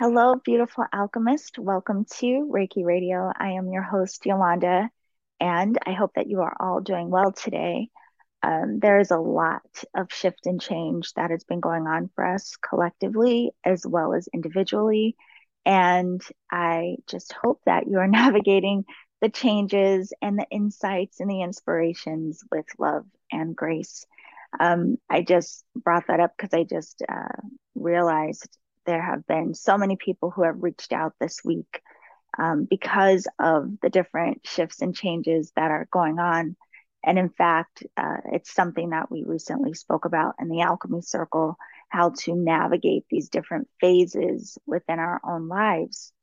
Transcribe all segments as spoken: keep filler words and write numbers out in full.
Hello, beautiful alchemist. Welcome to Reiki Radio. I am your host, Yolanda, and I hope that you are all doing well today. Um, there is a lot of shift and change that has been going on for us collectively as well as individually. And I just hope that you are navigating the changes and the insights and the inspirations with love and grace. Um, I just brought that up because I just uh, realized there have been so many people who have reached out this week um, because of the different shifts and changes that are going on. And in fact, uh, it's something that we recently spoke about in the Alchemy Circle, how to navigate these different phases within our own lives.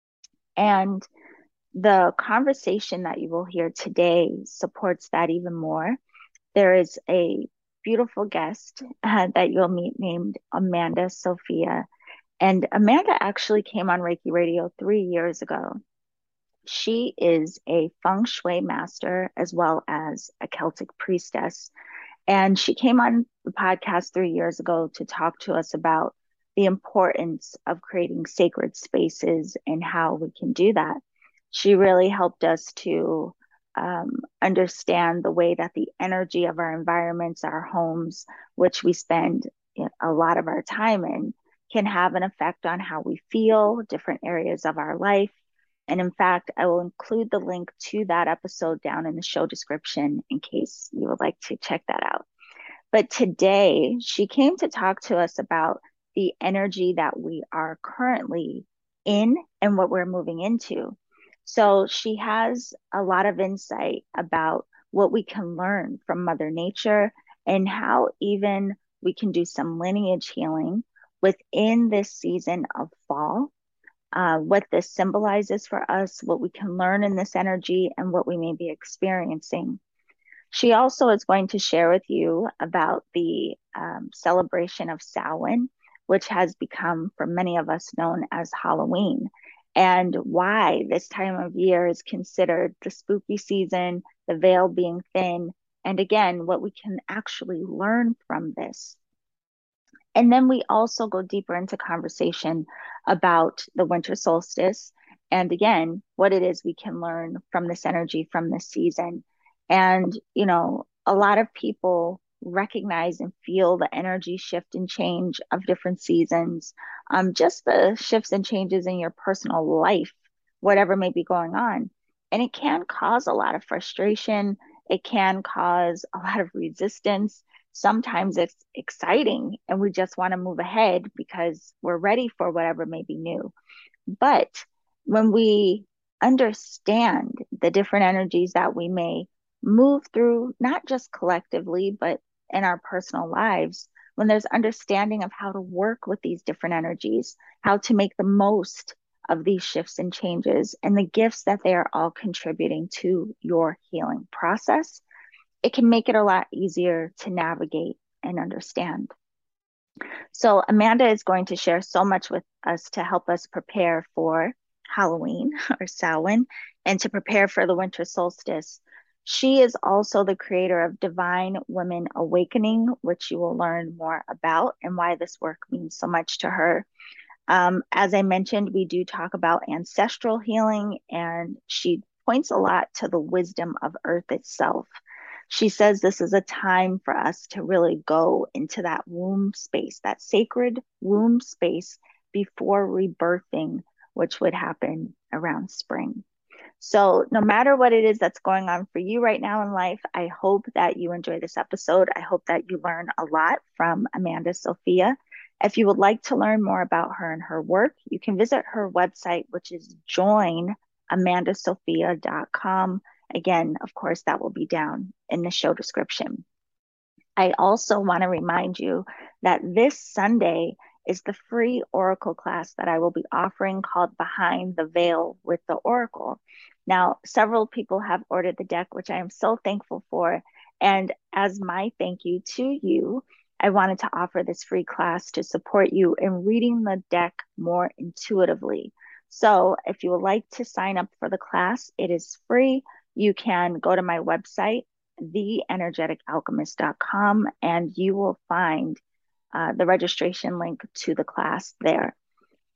And the conversation that you will hear today supports that even more. There is a beautiful guest uh, that you'll meet named Amanda Sophia. And Amanda actually came on Reiki Radio three years ago. She is a feng shui master as well as a Celtic priestess. And she came on the podcast three years ago to talk to us about the importance of creating sacred spaces and how we can do that. She really helped us to um, understand the way that the energy of our environments, our homes, which we spend a lot of our time in, can have an effect on how we feel, different areas of our life. And in fact, I will include the link to that episode down in the show description in case you would like to check that out. But today, she came to talk to us about the energy that we are currently in and what we're moving into. So she has a lot of insight about what we can learn from Mother Nature and how even we can do some lineage healing within this season of fall, uh, what this symbolizes for us, what we can learn in this energy, and what we may be experiencing. She also is going to share with you about the um, celebration of Samhain, which has become for many of us known as Halloween, and why this time of year is considered the spooky season, the veil being thin, and again, what we can actually learn from this. And then we also go deeper into conversation about the winter solstice. And again, what it is we can learn from this energy, from this season. And, you know, a lot of people recognize and feel the energy shift and change of different seasons, um, just the shifts and changes in your personal life, whatever may be going on. And it can cause a lot of frustration. It can cause a lot of resistance. Sometimes it's exciting and we just want to move ahead because we're ready for whatever may be new. But when we understand the different energies that we may move through, not just collectively, but in our personal lives, when there's understanding of how to work with these different energies, how to make the most of these shifts and changes, and the gifts that they are all contributing to your healing process, it can make it a lot easier to navigate and understand. So, Amanda is going to share so much with us to help us prepare for Halloween or Samhain and to prepare for the winter solstice. She is also the creator of Divine Women Awakening, which you will learn more about and why this work means so much to her. Um, as I mentioned, we do talk about ancestral healing, and she points a lot to the wisdom of Earth itself. She says this is a time for us to really go into that womb space, that sacred womb space before rebirthing, which would happen around spring. So, no matter what it is that's going on for you right now in life, I hope that you enjoy this episode. I hope that you learn a lot from Amanda Sophia. If you would like to learn more about her and her work, you can visit her website, which is join amanda sophia dot com. Again, of course, that will be down in the show description. I also want to remind you that this Sunday is the free Oracle class that I will be offering called Behind the Veil with the Oracle. Now, several people have ordered the deck, which I am so thankful for. And as my thank you to you, I wanted to offer this free class to support you in reading the deck more intuitively. So if you would like to sign up for the class, it is free. You can go to my website, the energetic alchemist dot com, and you will find uh, the registration link to the class there.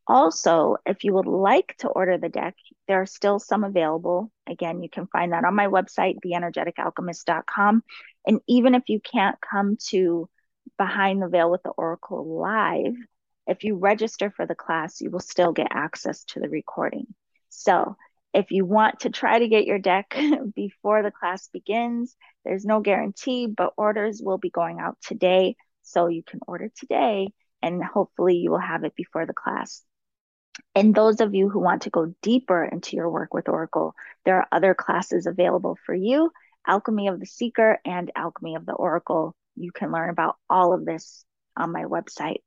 Also, if you would like to order the deck, there are still some available. Again, you can find that on my website, the energetic alchemist dot com. And even if you can't come to Behind the Veil with the Oracle live, if you register for the class, you will still get access to the recording. So if you want to try to get your deck before the class begins, there's no guarantee, but orders will be going out today. So you can order today and hopefully you will have it before the class. And those of you who want to go deeper into your work with Oracle, there are other classes available for you, Alchemy of the Seeker and Alchemy of the Oracle. You can learn about all of this on my website.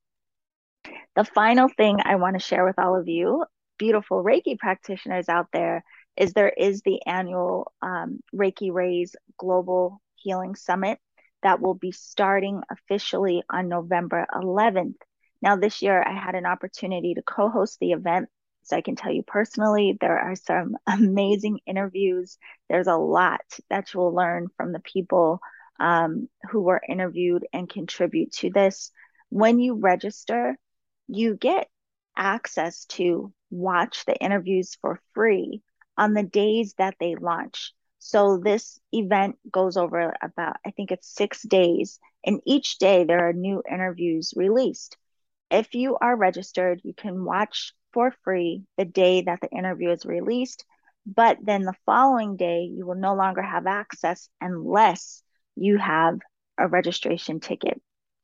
The final thing I want to share with all of you, beautiful Reiki practitioners out there, is there is the annual um, Reiki Rays Global Healing Summit that will be starting officially on November eleventh. Now, this year I had an opportunity to co-host the event, so I can tell you personally, there are some amazing interviews. There's a lot that you will learn from the people um, who were interviewed and contribute to this. When you register, you get access to watch the interviews for free on the days that they launch. So this event goes over about, I think it's six days, and each day there are new interviews released. If you are registered, you can watch for free the day that the interview is released, but then the following day, you will no longer have access unless you have a registration ticket.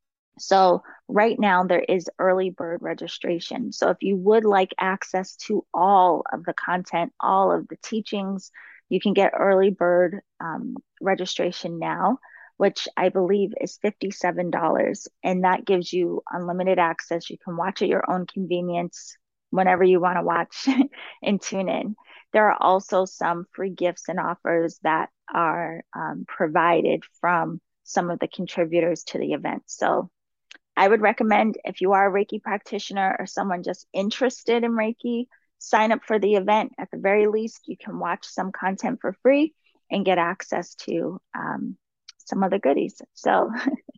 So right now there is early bird registration. So if you would like access to all of the content, all of the teachings, you can get early bird um, registration now, which I believe is fifty-seven dollars. And that gives you unlimited access. You can watch at your own convenience whenever you want to watch and tune in. There are also some free gifts and offers that are um, provided from some of the contributors to the event. So I would recommend, if you are a Reiki practitioner or someone just interested in Reiki, sign up for the event. At the very least, you can watch some content for free and get access to um, some other goodies. So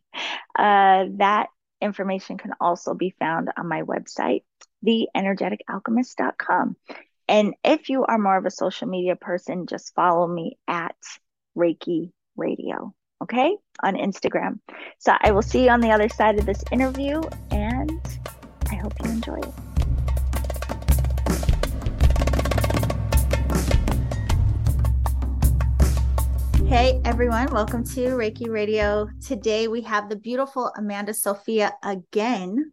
uh, that information can also be found on my website, the energetic alchemist dot com. And if you are more of a social media person, just follow me at Reiki Radio, okay, on Instagram. So I will see you on the other side of this interview, and I hope you enjoy it. Hey everyone, welcome to Reiki Radio. Today we have the beautiful Amanda Sophia again.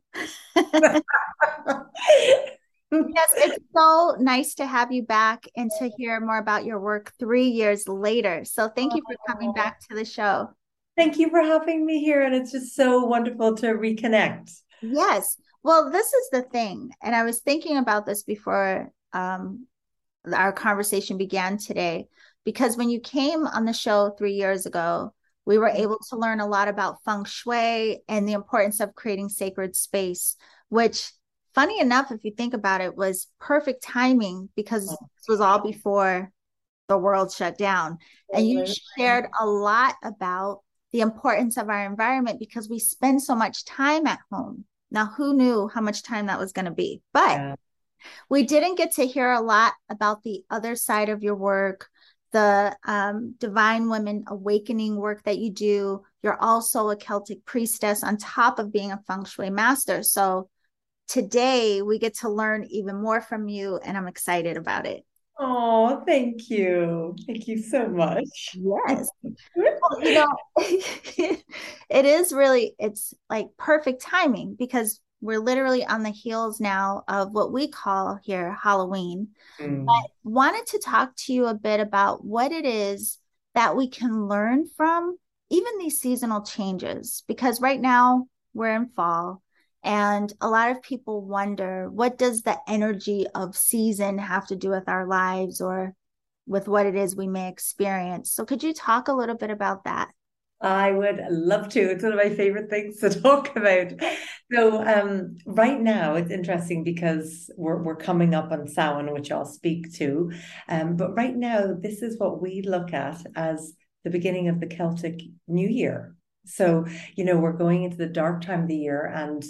Yes, it's so nice to have you back and to hear more about your work three years later. So thank you for coming back to the show. Thank you for having me here. And it's just so wonderful to reconnect. Yes. Well, this is the thing. And I was thinking about this before um, our conversation began today, because when you came on the show three years ago, we were able to learn a lot about feng shui and the importance of creating sacred space, which, funny enough, if you think about it, was perfect timing because this was all before the world shut down. And you shared a lot about the importance of our environment because we spend so much time at home. Now, who knew how much time that was going to be? But yeah. We didn't get to hear a lot about the other side of your work, the um, Divine Women Awakening work that you do. You're also a Celtic priestess on top of being a feng shui master. So today we get to learn even more from you, and I'm excited about it. Oh, thank you. Thank you so much. Yes. Well, you know, it is really, it's like perfect timing because we're literally on the heels now of what we call here Halloween. Mm. But wanted to talk to you a bit about what it is that we can learn from even these seasonal changes, because right now we're in fall. And a lot of people wonder, what does the energy of season have to do with our lives or with what it is we may experience? So could you talk a little bit about that? I would love to. It's one of my favorite things to talk about. So um, right now it's interesting because we're we're coming up on Samhain, which I'll speak to. Um, but right now, this is what we look at as the beginning of the Celtic New Year. So, you know, we're going into the dark time of the year, and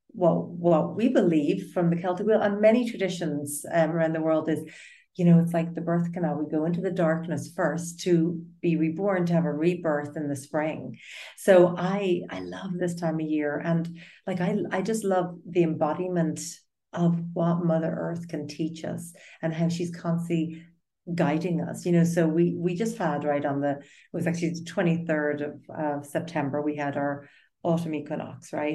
what what we believe from the Celtic wheel and many traditions um, around the world is, you know, it's like the birth canal. We go into the darkness first to be reborn, to have a rebirth in the spring. So I I love this time of year, and like I I just love the embodiment of what Mother Earth can teach us and how she's constantly guiding us, you know. So we we just had right on the, it was actually the twenty-third of uh, September, we had our autumn equinox, right?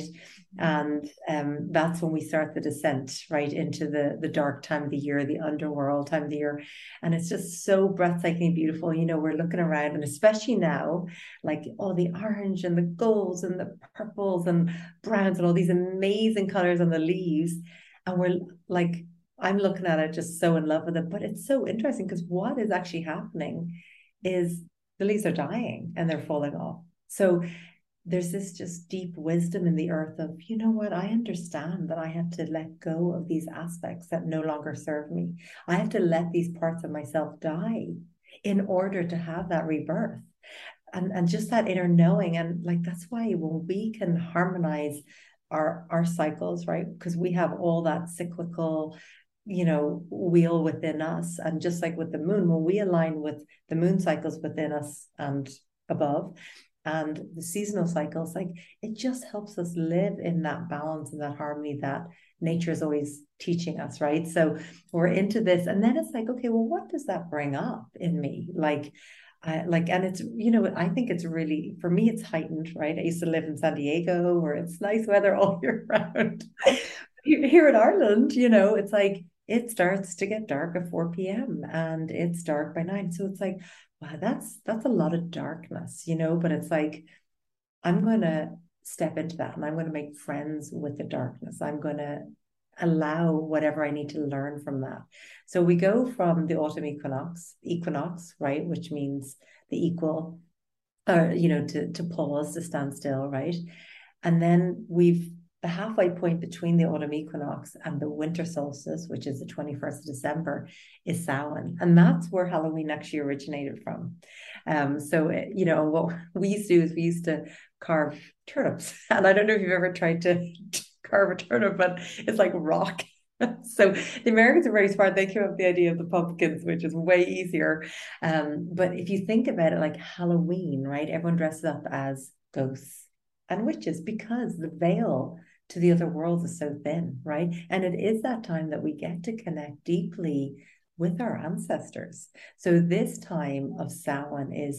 And um, that's when we start the descent right into the the dark time of the year, the underworld time of the year. And it's just so breathtakingly beautiful. You know, we're looking around, and especially now, like all the orange and the golds and the purples and browns and all these amazing colors on the leaves. And we're like, I'm looking at it just so in love with it. But it's so interesting because what is actually happening is the leaves are dying and they're falling off. So there's this just deep wisdom in the earth of, you know what, I understand that I have to let go of these aspects that no longer serve me. I have to let these parts of myself die in order to have that rebirth. And, and just that inner knowing. And like, that's why when we can harmonize our, our cycles, right? Because we have all that cyclical, you know, wheel within us. And just like with the moon, when we align with the moon cycles within us and above, and the seasonal cycles, like it just helps us live in that balance and that harmony that nature is always teaching us, right? So we're into this, and then it's like, okay, well, what does that bring up in me? Like, I, like, and it's, you know, I think it's really, for me, it's heightened, right? I used to live in San Diego where it's nice weather all year round. Here in Ireland, you know, it's like it starts to get dark at four p.m. and it's dark by nine. So it's like, wow, that's that's a lot of darkness, you know, but it's like, I'm going to step into that and I'm going to make friends with the darkness. I'm going to allow whatever I need to learn from that. So we go from the autumn equinox, equinox, right, which means the equal, or, you know, to, to pause, to stand still, right? And then we've the halfway point between the autumn equinox and the winter solstice, which is the twenty-first of December, is Samhain. And that's where Halloween actually originated from. Um, so, you know, what we used to do is we used to carve turnips. And I don't know if you've ever tried to carve a turnip, but it's like rock. So the Americans are very smart. They came up with the idea of the pumpkins, which is way easier. Um, but if you think about it, like Halloween, right? Everyone dresses up as ghosts and witches because the veil to the other worlds is so thin, right? And it is that time that we get to connect deeply with our ancestors. So this time of Samhain is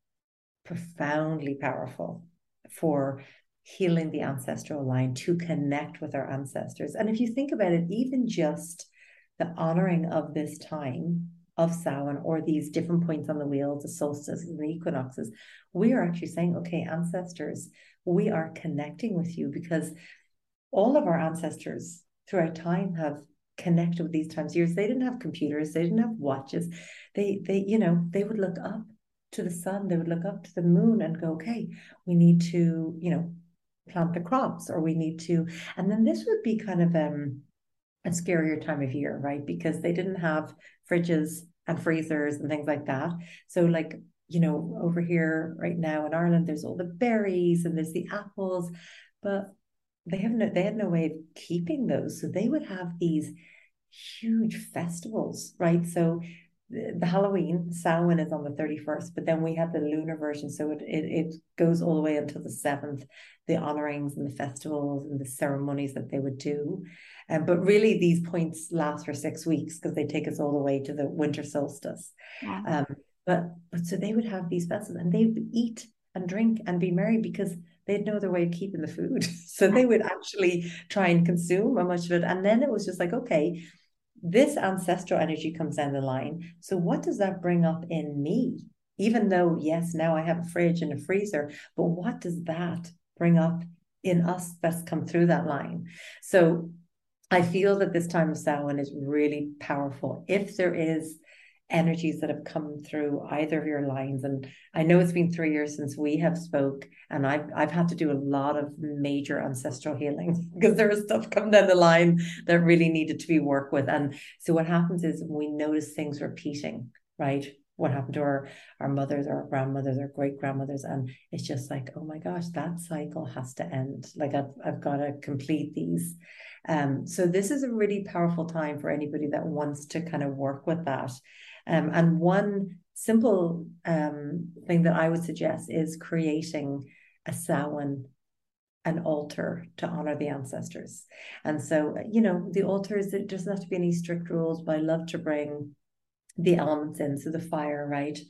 profoundly powerful for healing the ancestral line, to connect with our ancestors. And if you think about it, even just the honoring of this time of Samhain, or these different points on the wheel, the solstices and the equinoxes, we are actually saying, okay, ancestors, we are connecting with you, because all of our ancestors throughout time have connected with these times of years. They didn't have computers, they didn't have watches. They, they, you know, they would look up to the sun, they would look up to the moon and go, okay, we need to, you know, plant the crops, or we need to, and then this would be kind of um, a scarier time of year, right? Because they didn't have fridges and freezers and things like that. So like, you know, over here right now in Ireland, there's all the berries and there's the apples, but they have no, they had no way of keeping those. So they would have these huge festivals, right? So the, the Halloween, Samhain is on the thirty-first, but then we have the lunar version. So it, it, it goes all the way until the seventh, the honorings and the festivals and the ceremonies that they would do. Um, but really these points last for six weeks because they take us all the way to the winter solstice. Wow. Um, but, but so they would have these festivals and they would eat and drink and be merry because they had no other way of keeping the food. So they would actually try and consume a much of it. And then it was just like, okay, this ancestral energy comes down the line. So what does that bring up in me? Even though, yes, now I have a fridge and a freezer, but what does that bring up in us that's come through that line? So I feel that this time of Samhain is really powerful. If there is energies that have come through either of your lines, and I know it's been three years since we have spoke, and I've I've had to do a lot of major ancestral healing because there was stuff coming down the line that really needed to be worked with. And so what happens is we notice things repeating, right? what happened to our our mothers or our grandmothers or great grandmothers, and it's just like, oh my gosh, that cycle has to end. Like I've I've got to complete these. Um, so this is a really powerful time for anybody that wants to kind of work with that. Um, and one simple um thing that I would suggest is creating a Samhain, an altar to honor the ancestors. And so, you know, the altars, it doesn't have to be any strict rules, but I love to bring the elements in. So the fire, right?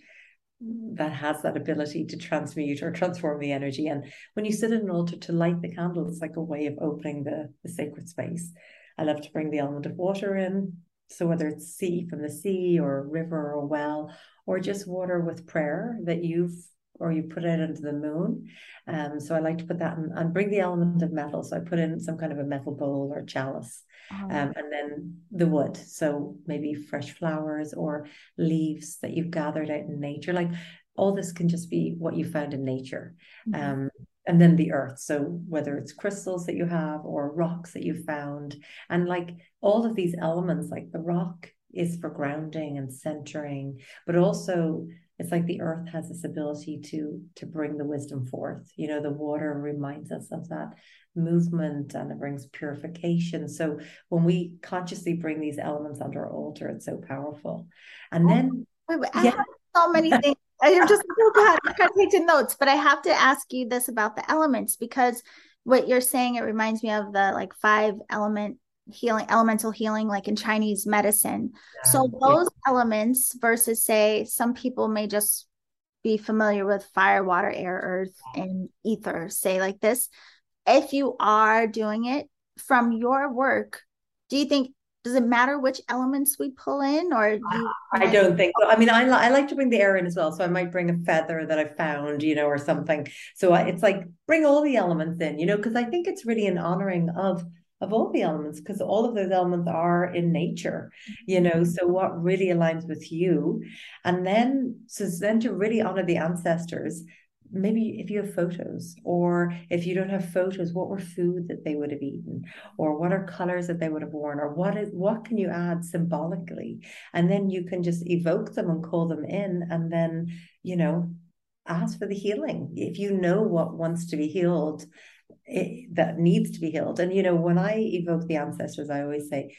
That has that ability to transmute or transform the energy. And when you sit at an altar to light the candle, it's like a way of opening the, the sacred space. I love to bring the element of water in. So whether it's sea from the sea or river or well, or just water with prayer that you've or you put it into the moon. Um, so I like to put that in and bring the element of metal. So I put in some kind of a metal bowl or chalice. Um, and then the wood. So maybe fresh flowers or leaves that you've gathered out in nature. Like all this can just be what you found in nature. Mm-hmm. Um, and then the earth. So whether it's crystals that you have or rocks that you found, and like all of these elements, like the rock is for grounding and centering, but also it's like the earth has this ability to to bring the wisdom forth. You know, the water reminds us of that movement and it brings purification. So when we consciously bring these elements under our altar, it's so powerful. And then wait, wait, I yeah. have so many things. I'm just so glad I got taking notes, but I have to ask you this about the elements, because what you're saying, it reminds me of the like five element healing, elemental healing, like in Chinese medicine. Yeah. So those yeah. elements versus, say, some people may just be familiar with fire, water, air, earth, and ether, say like this. If you are doing it from your work, do you think, does it matter which elements we pull in, or do you I don't think so. I mean, I, I like to bring the air in as well. So I might bring a feather that I found, you know, or something. So it's like, bring all the elements in, you know, because I think it's really an honoring of of all the elements, because all of those elements are in nature, you know, so what really aligns with you. And then, so then to really honor the ancestors, maybe if you have photos, or if you don't have photos, what were food that they would have eaten, or what are colors that they would have worn, or what is what can you add symbolically, and then you can just evoke them and call them in, and then, you know, ask for the healing if you know what wants to be healed, it, that needs to be healed. And you know, when I evoke the ancestors, I always say,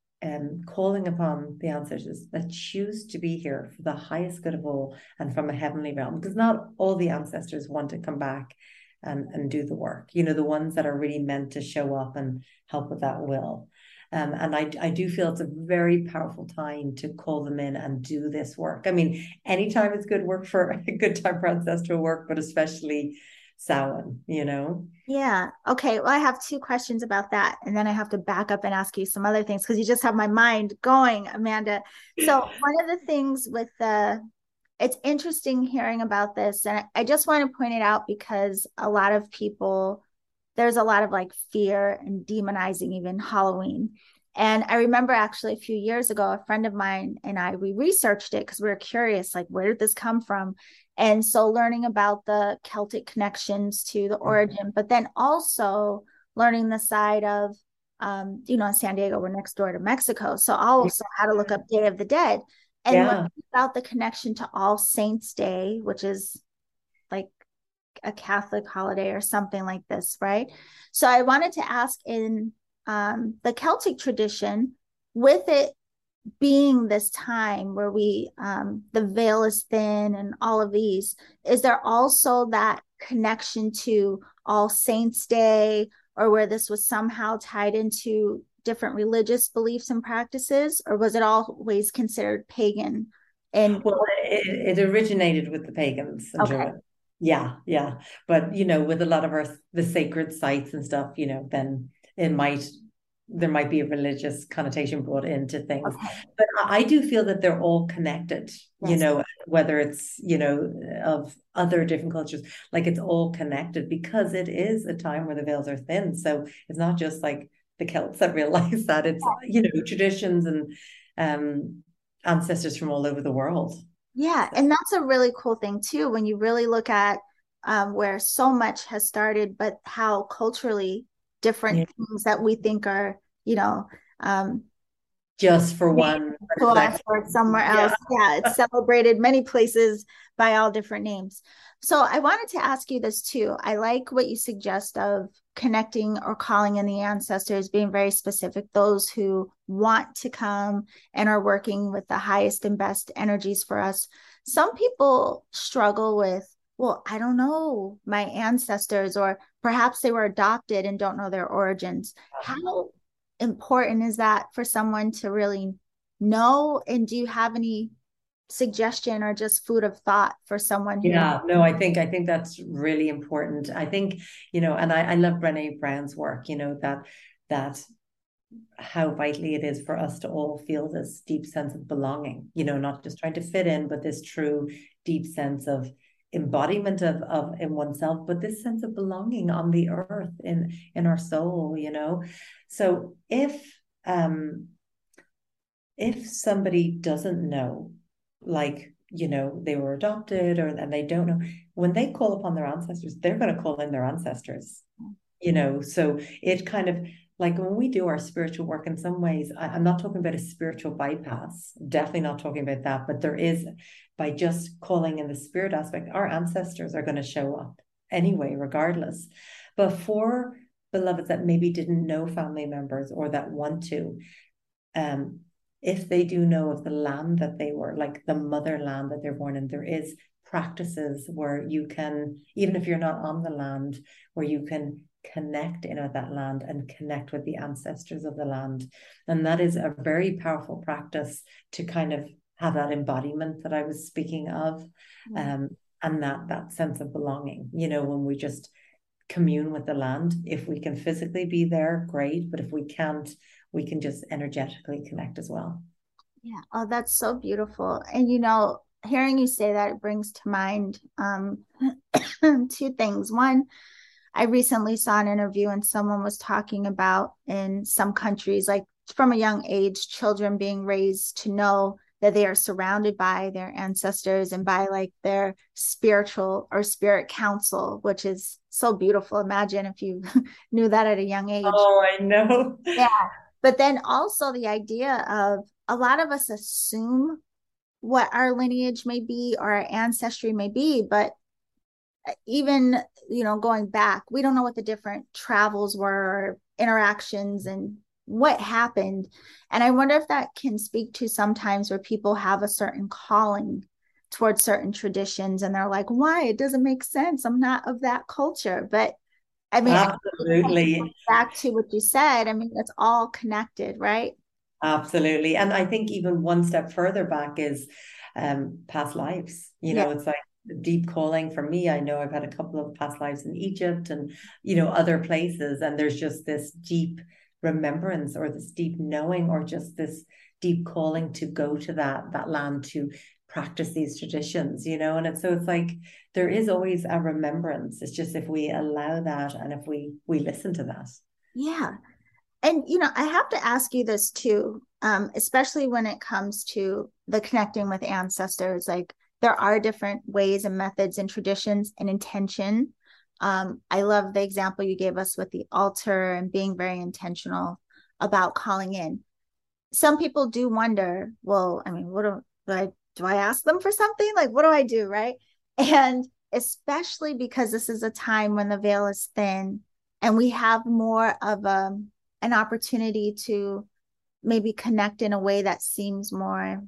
um, calling upon the ancestors that choose to be here for the highest good of all and from a heavenly realm, because not all the ancestors want to come back and, and do the work, you know, the ones that are really meant to show up and help with that will. Um, and I, I do feel it's a very powerful time to call them in and do this work. I mean, anytime is good work for a good time for ancestral work, but especially Samhain, you know? Yeah. Okay. Well, I have two questions about that. And then I have to back up and ask you some other things, because you just have my mind going, Amanda. So one of the things with the, it's interesting hearing about this. And I just want to point it out because a lot of people, there's a lot of like fear and demonizing even Halloween. And I remember actually a few years ago, a friend of mine and I, we researched it because we were curious, like, where did this come from? And so learning about the Celtic connections to the origin, but then also learning the side of, um, you know, in San Diego, we're next door to Mexico. So I also had to look up Day of the Dead and yeah. learn about the connection to All Saints Day, which is like a Catholic holiday or something like this, right? So I wanted to ask, in um, the Celtic tradition, with it being this time where we, um, the veil is thin and all of these, is there also that connection to All Saints Day, or where this was somehow tied into different religious beliefs and practices, or was it always considered pagan? And well, it, it originated with the pagans. I'm okay. sure. Yeah, yeah. But, you know, with a lot of our, the sacred sites and stuff, you know, then it might, there might be a religious connotation brought into things. Okay. But I do feel that they're all connected, yes. you know, whether it's, you know, of other different cultures, like it's all connected because it is a time where the veils are thin. So it's not just like the Celts that realize that, it's, you know, traditions and um, ancestors from all over the world. Yeah. And that's a really cool thing too, when you really look at um, where so much has started, but how culturally different yeah. things that we think are, you know, um, just for named one. But to it's us actually, or somewhere yeah. else. Yeah, it's celebrated many places by all different names. So I wanted to ask you this too. I like what you suggest of connecting or calling in the ancestors, being very specific, those who want to come and are working with the highest and best energies for us. Some people struggle with, well, I don't know my ancestors, or perhaps they were adopted and don't know their origins. How important is that for someone to really know? And do you have any suggestion or just food of thought for someone who? Yeah, no, I think I think that's really important. I think, you know, and I, I love Brené Brown's work, you know, that that how vitally it is for us to all feel this deep sense of belonging, you know, not just trying to fit in, but this true deep sense of embodiment of of in oneself, but this sense of belonging on the earth, in in our soul, you know. So if um if somebody doesn't know, like, you know, they were adopted or and they don't know, when they call upon their ancestors, they're going to call in their ancestors, you know. So it kind of, like when we do our spiritual work, in some ways, I, I'm not talking about a spiritual bypass, definitely not talking about that, but there is, by just calling in the spirit aspect, our ancestors are going to show up anyway, regardless. But for beloveds that maybe didn't know family members or that want to, um, if they do know of the land that they were, like the motherland that they're born in, there is practices where you can, even if you're not on the land, where you can connect in with that land and connect with the ancestors of the land. And that is a very powerful practice to kind of have that embodiment that I was speaking of, um, and that that sense of belonging, you know, when we just commune with the land. If we can physically be there, great. But if we can't, we can just energetically connect as well. Yeah. Oh, that's so beautiful. And you know, hearing you say that, it brings to mind um two things. One, I recently saw an interview and someone was talking about in some countries, like from a young age, children being raised to know that they are surrounded by their ancestors and by like their spiritual or spirit council, which is so beautiful. Imagine if you knew that at a young age. Oh, I know. Yeah. But then also the idea of a lot of us assume what our lineage may be or our ancestry may be, but even, you know, going back, we don't know what the different travels were, interactions, and what happened. And I wonder if that can speak to sometimes where people have a certain calling towards certain traditions and they're like, why? It doesn't make sense. I'm not of that culture. But I mean, Absolutely. back to what you said, I mean, it's all connected, right? Absolutely. And I think even one step further back is um, past lives. You Yeah. know, it's like deep calling for me. I know I've had a couple of past lives in Egypt and, you know, other places. And there's just this deep remembrance or this deep knowing or just this deep calling to go to that, that land to practice these traditions, you know. And it's so it's like there is always a remembrance. It's just if we allow that and if we we listen to that. Yeah. And you know, I have to ask you this too, um, especially when it comes to the connecting with ancestors. Like there are different ways and methods and traditions and intention. Um, I love the example you gave us with the altar and being very intentional about calling in. Some people do wonder, well, I mean, what do, do I do I ask them for something? Like, what do I do, right? And especially because this is a time when the veil is thin and we have more of a an opportunity to maybe connect in a way that seems more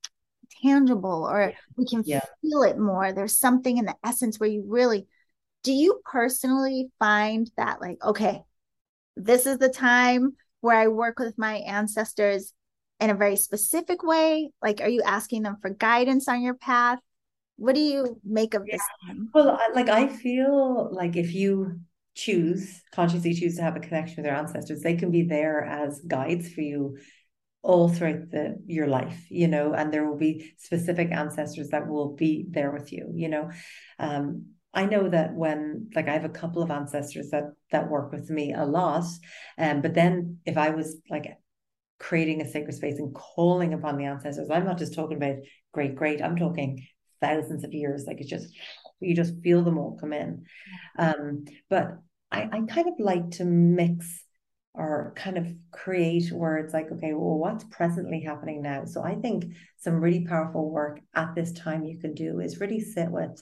tangible or we can Yeah. feel it more. There's something in the essence where you really, do you personally find that like, okay, this is the time where I work with my ancestors in a very specific way? Like, are you asking them for guidance on your path? What do you make of Yeah. this time? Well, I- like I feel like if you choose, consciously choose to have a connection with your ancestors, they can be there as guides for you all throughout the your life, you know, and there will be specific ancestors that will be there with you, you know. Um, I know that when, like, I have a couple of ancestors that that work with me a lot, um, but then if I was like creating a sacred space and calling upon the ancestors, I'm not just talking about great, great, I'm talking thousands of years. Like it's just, you just feel them all come in. Um, but I, I kind of like to mix or kind of create where it's like, okay, well, what's presently happening now? So I think some really powerful work at this time you can do is really sit with,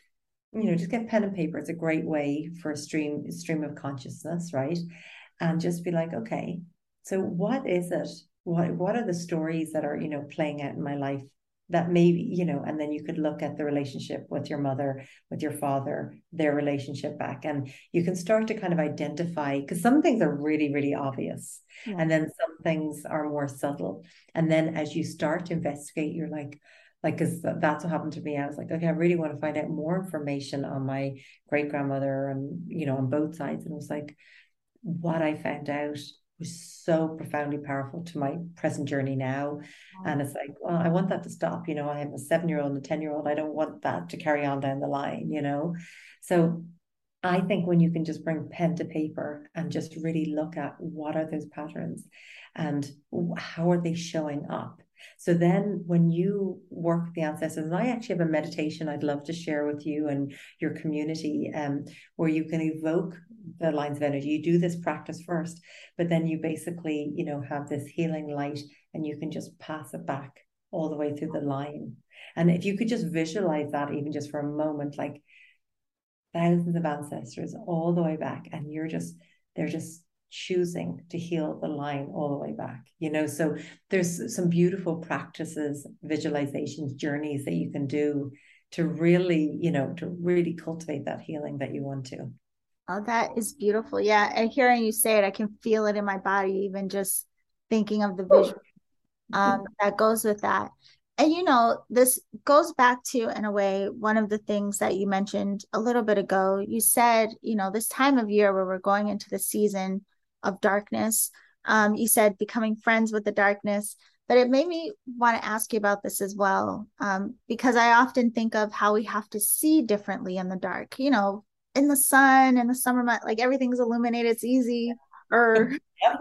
you know, just get pen and paper. It's a great way for a stream stream of consciousness, right? And just be like, okay, so what is it? What what are the stories that are, you know, playing out in my life that maybe, you know, and then you could look at the relationship with your mother, with your father, their relationship back, and you can start to kind of identify, because some things are really, really obvious, Yeah. and then some things are more subtle. And then as you start to investigate, you're like, like, because that's what happened to me. I was like, okay, I really want to find out more information on my great grandmother, and, you know, on both sides. And it was like, what I found out was so profoundly powerful to my present journey now. And it's like, well, I want that to stop. You know, I have a seven year old and a ten year old. I don't want that to carry on down the line, you know? So I think when you can just bring pen to paper and just really look at what are those patterns and how are they showing up. So then when you work with the ancestors, and I actually have a meditation I'd love to share with you and your community, um, where you can evoke the lines of energy. You do this practice first, but then you basically, you know, have this healing light and you can just pass it back all the way through the line. And if you could just visualize that even just for a moment, like thousands of ancestors all the way back, and you're just, they're just choosing to heal the line all the way back, you know. So there's some beautiful practices, visualizations, journeys that you can do to really, you know, to really cultivate that healing that you want to. Oh, that is beautiful. Yeah. And hearing you say it, I can feel it in my body, even just thinking of the visual um, that goes with that. And, you know, this goes back to, in a way, one of the things that you mentioned a little bit ago. You said, you know, this time of year where we're going into the season of darkness, um, you said becoming friends with the darkness. But it made me want to ask you about this as well, um, because I often think of how we have to see differently in the dark. You know, in the sun, in the summer month, like everything's illuminated, it's easy, or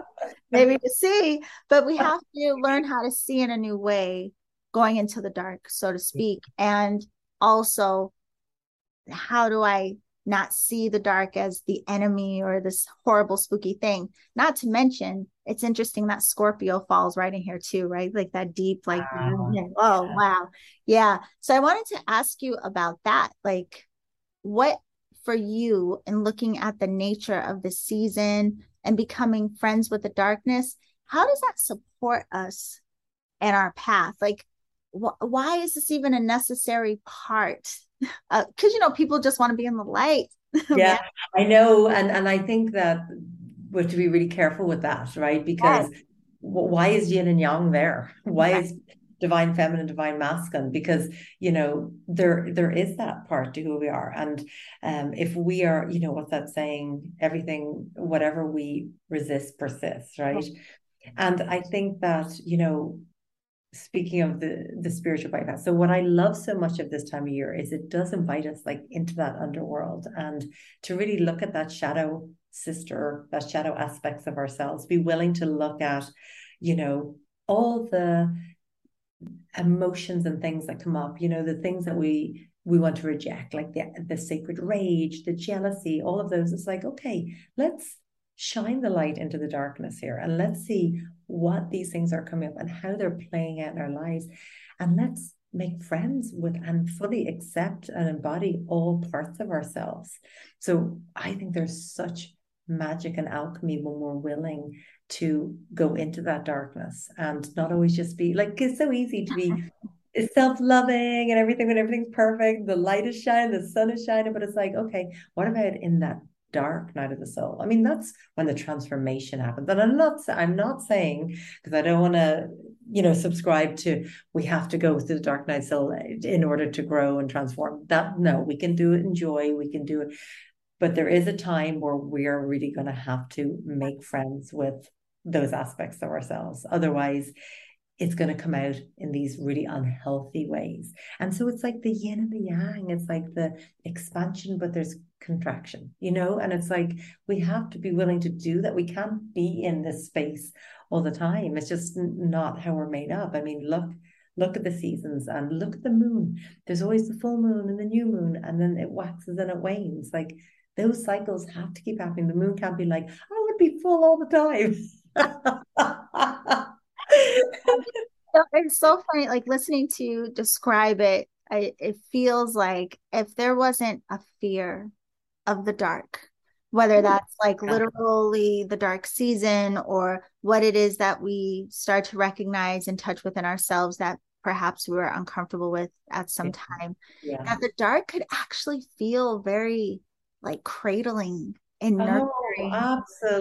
maybe to see, but we have to learn how to see in a new way going into the dark, so to speak. And also, how do I not see the dark as the enemy or this horrible, spooky thing? Not to mention, it's interesting that Scorpio falls right in here too, right? Like that deep, like, Wow. oh, Yeah. wow. Yeah. So I wanted to ask you about that. Like, what for you in looking at the nature of the season and becoming friends with the darkness, how does that support us in our path? Like, wh- why is this even a necessary part? Because, uh, you know, people just want to be in the light. Yeah, Man, I know. And and I think that we have to be really careful with that, right? yes, Because why is yin and yang there? Why right. is divine feminine, divine masculine? Because, you know, there there is that part to who we are. And um, if we are, you know, what's that saying? Everything, whatever we resist persists, right? And I think that, you know, speaking of the the spiritual bypass, so what I love so much of this time of year is it does invite us like into that underworld, and to really look at that shadow sister, that shadow aspects of ourselves, be willing to look at, you know, all the emotions and things that come up, you know, the things that we we want to reject, like the the sacred rage, the jealousy, all of those. It's like, okay, let's shine the light into the darkness here, and let's see what these things are coming up and how they're playing out in our lives, and let's make friends with and fully accept and embody all parts of ourselves. So I think there's such magic and alchemy when we're willing to go into that darkness and not always just be like, it's so easy to be self-loving and everything when everything's perfect, the light is shining, the sun is shining, but it's like, okay, what about in that dark night of the soul? I mean, that's when the transformation happens. And i'm not i'm not saying, because I don't want to, you know, subscribe to we have to go through the dark night soul in order to grow and transform. That, no, we can do it in joy, we can do it, but there is a time where we are really going to have to make friends with those aspects of ourselves. Otherwise, it's going to come out in these really unhealthy ways. And so it's like the yin and the yang. It's like the expansion, but there's contraction, you know? And it's like we have to be willing to do that. We can't be in this space all the time. It's just not how we're made up. I mean, look. Look at the seasons and look at the moon. There's always the full moon and the new moon, and then it waxes and it wanes. Like those cycles have to keep happening. The moon can't be like, oh, be full all the time. So it's so funny, like listening to you describe it, I, it feels like if there wasn't a fear of the dark, whether that's like Yeah. literally the dark season or what it is that we start to recognize and touch within ourselves that perhaps we were uncomfortable with at some time, Yeah. that the dark could actually feel very like cradling and Oh, nurturing.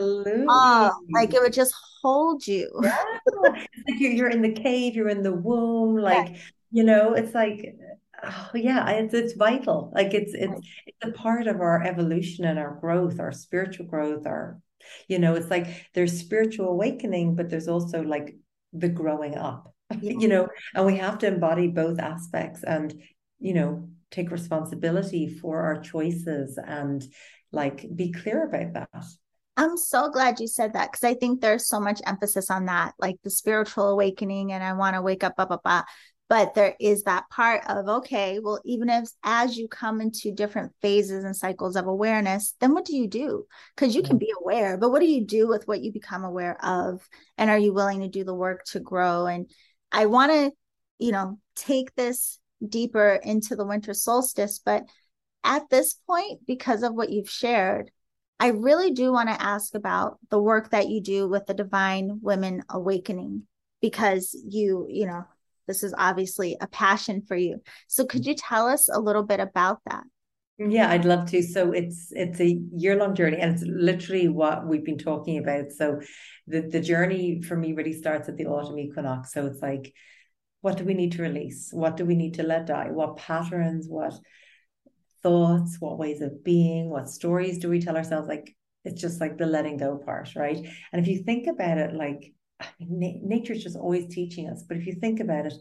Oh, absolutely. like it would just hold you. Yeah. It's like you- you're in the cave, you're in the womb, Yeah. like, you know, it's like, oh yeah, it's it's vital. Like it's it's Right. it's a part of our evolution and our growth, our spiritual growth, our, you know, it's like there's spiritual awakening, but there's also like the growing up, Yeah. you know, and we have to embody both aspects and, you know, take responsibility for our choices and like be clear about that. I'm so glad you said that because I think there's so much emphasis on that, like the spiritual awakening, and I want to wake up, blah, blah, blah. But there is that part of, okay, well, even if as you come into different phases and cycles of awareness, then what do you do? Because you can Yeah. be aware, but what do you do with what you become aware of? And are you willing to do the work to grow? And I want to, you know, take this deeper into the winter solstice, but at this point, because of what you've shared, I really do want to ask about the work that you do with the Divine Women Awakening, because you, you know, this is obviously a passion for you. So could you tell us a little bit about that? Yeah, I'd love to. So it's it's a year-long journey and it's literally what we've been talking about. So the the journey for me really starts at the autumn equinox. So it's like, what do we need to release? What do we need to let die? What patterns, what thoughts, what ways of being, what stories do we tell ourselves? Like it's just like the letting go part, right? And if you think about it, like I mean, na nature's just always teaching us, but if you think about it,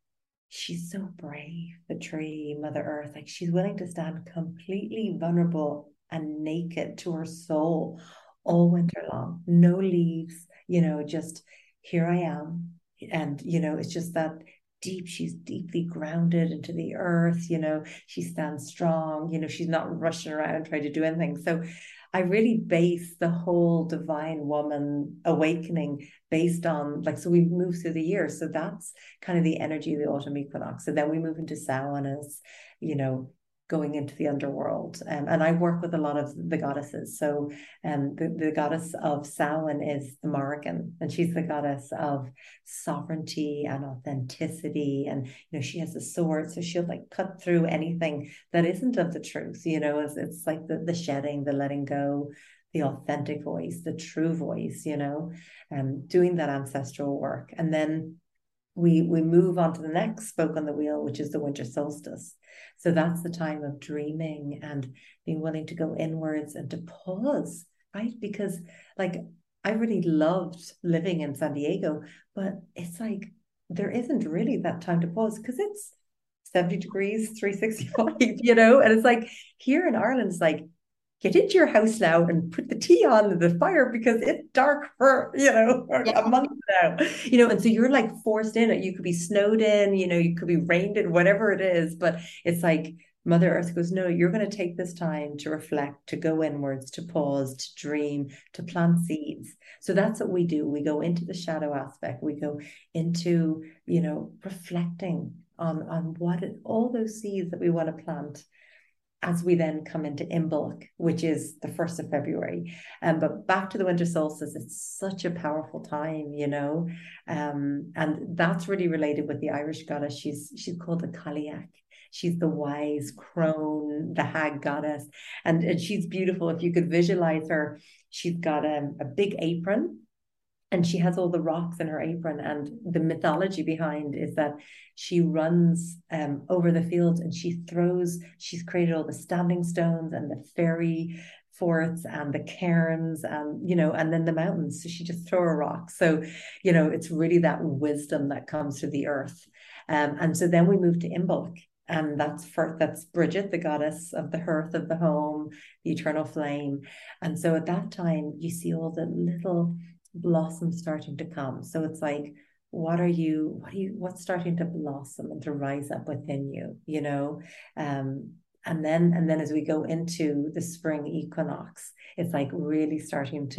she's so brave, the tree, Mother Earth. Like she's willing to stand completely vulnerable and naked to her soul all winter long. No leaves, you know, just here I am. And, you know, it's just that deep, she's deeply grounded into the earth, you know, she stands strong, you know, she's not rushing around trying to do anything. So I really base the whole divine woman awakening based on like, so we move through the year. So that's kind of the energy of the autumn equinox. So then we move into Samhain as, you know, going into the underworld. Um, and I work with a lot of the goddesses. So um, the, the goddess of Samhain is the Morrigan, and she's the goddess of sovereignty and authenticity. And, you know, she has a sword, so she'll like cut through anything that isn't of the truth, you know, it's, it's like the, the shedding, the letting go, the authentic voice, the true voice, you know, and um, doing that ancestral work. And then we we move on to the next spoke on the wheel, which is the winter solstice. So that's the time of dreaming and being willing to go inwards and to pause, right? Because like I really loved living in San Diego, but it's like there isn't really that time to pause because it's seventy degrees, three sixty-five, you know, and it's like here in Ireland, it's like get into your house now and put the tea on the fire because it's dark for, you know, for Yeah. a month now, you know, and so you're like forced in it. You could be snowed in, you know, you could be rained in, whatever it is. But it's like Mother Earth goes, no, you're going to take this time to reflect, to go inwards, to pause, to dream, to plant seeds. So that's what we do. We go into the shadow aspect. We go into, you know, reflecting on, on what it, all those seeds that we want to plant as we then come into Imbolc, which is the first of February. Um, but back to the winter solstice, it's such a powerful time, you know. Um, and that's really related with the Irish goddess. She's she's called the Cailleach. She's the wise crone, the hag goddess. And, and she's beautiful. If you could visualize her, she's got a, a big apron and she has all the rocks in her apron. And the mythology behind is that she runs um, over the fields and she throws, she's created all the standing stones and the fairy forts and the cairns and, you know, and then the mountains. So she just throw a rock. So, you know, it's really that wisdom that comes to the earth. Um, and so then we move to Imbolc. And that's for that's Bridget, the goddess of the hearth of the home, the eternal flame. And so at that time, you see all the little blossoms starting to come. So it's like, what are you, what are you, what's starting to blossom and to rise up within you, you know? Um, and then, and then as we go into the spring equinox, it's like really starting to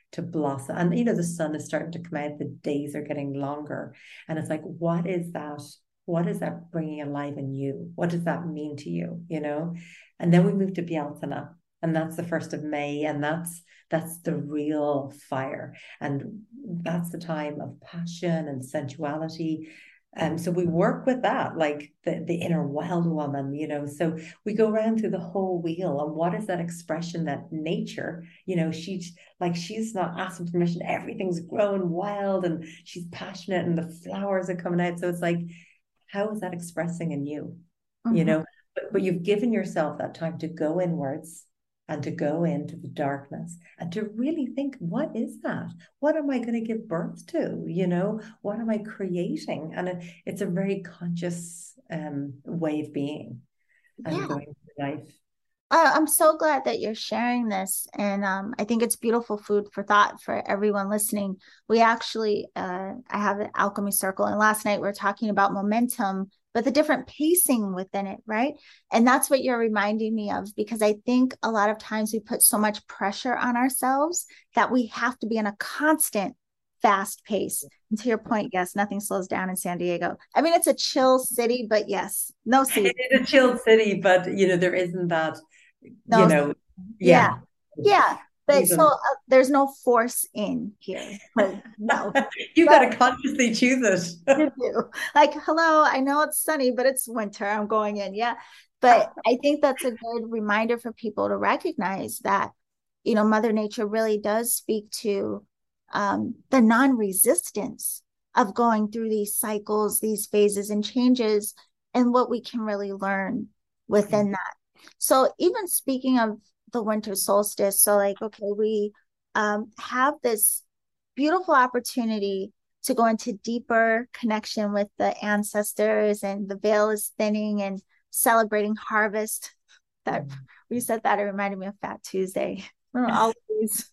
to blossom. And, you know, the sun is starting to come out, the days are getting longer. And it's like, what is that? What is that bringing alive in you? What does that mean to you? You know? And then we move to Bealtaine, and that's the first of May. And that's, that's the real fire. And that's the time of passion and sensuality. And um, so we work with that, like the, the inner wild woman, you know. So we go around through the whole wheel. And what is that expression that nature, you know, she's like, she's not asking permission. Everything's growing wild and she's passionate and the flowers are coming out. So it's like, how is that expressing in you? Mm-hmm. You know, but, but you've given yourself that time to go inwards and to go into the darkness and to really think, what is that? What am I going to give birth to? You know, what am I creating? And it, it's a very conscious um, way of being and yeah. going through life. Uh, I'm so glad that you're sharing this. And um, I think it's beautiful food for thought for everyone listening. We actually, uh, I have an alchemy circle. And last night we were talking about momentum, but the different pacing within it, right? And that's what you're reminding me of, because I think a lot of times we put so much pressure on ourselves that we have to be in a constant fast pace. And to your point, yes, nothing slows down in San Diego. I mean, it's a chill city, but yes, no season. It is a chill city, but, you know, there isn't that, no, you know, yeah. Yeah. yeah. But so uh, there's no force in here. But no. You got to consciously choose it. You do. Like, hello, I know it's sunny, but it's winter. I'm going in. Yeah. But I think that's a good reminder for people to recognize that, you know, Mother Nature really does speak to um, the non-resistance of going through these cycles, these phases and changes, and what we can really learn within mm-hmm. that. So even speaking of the winter solstice, so like, okay, we um, have this beautiful opportunity to go into deeper connection with the ancestors, and the veil is thinning and celebrating harvest. That we said that, it reminded me of Fat Tuesday. Always.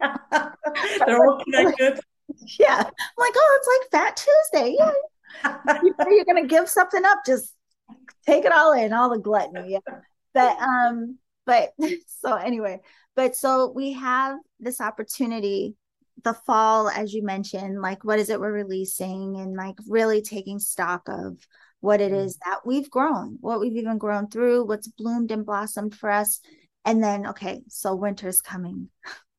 They're all connected. Yeah. I'm like, oh, it's like Fat Tuesday. Yeah. You're going to give something up, just take it all in, all the gluttony. Yeah. But, um, but so anyway, but so we have this opportunity, the fall, as you mentioned, like, what is it we're releasing, and like really taking stock of what it is that we've grown, what we've even grown through, what's bloomed and blossomed for us. And then, okay, so winter's coming.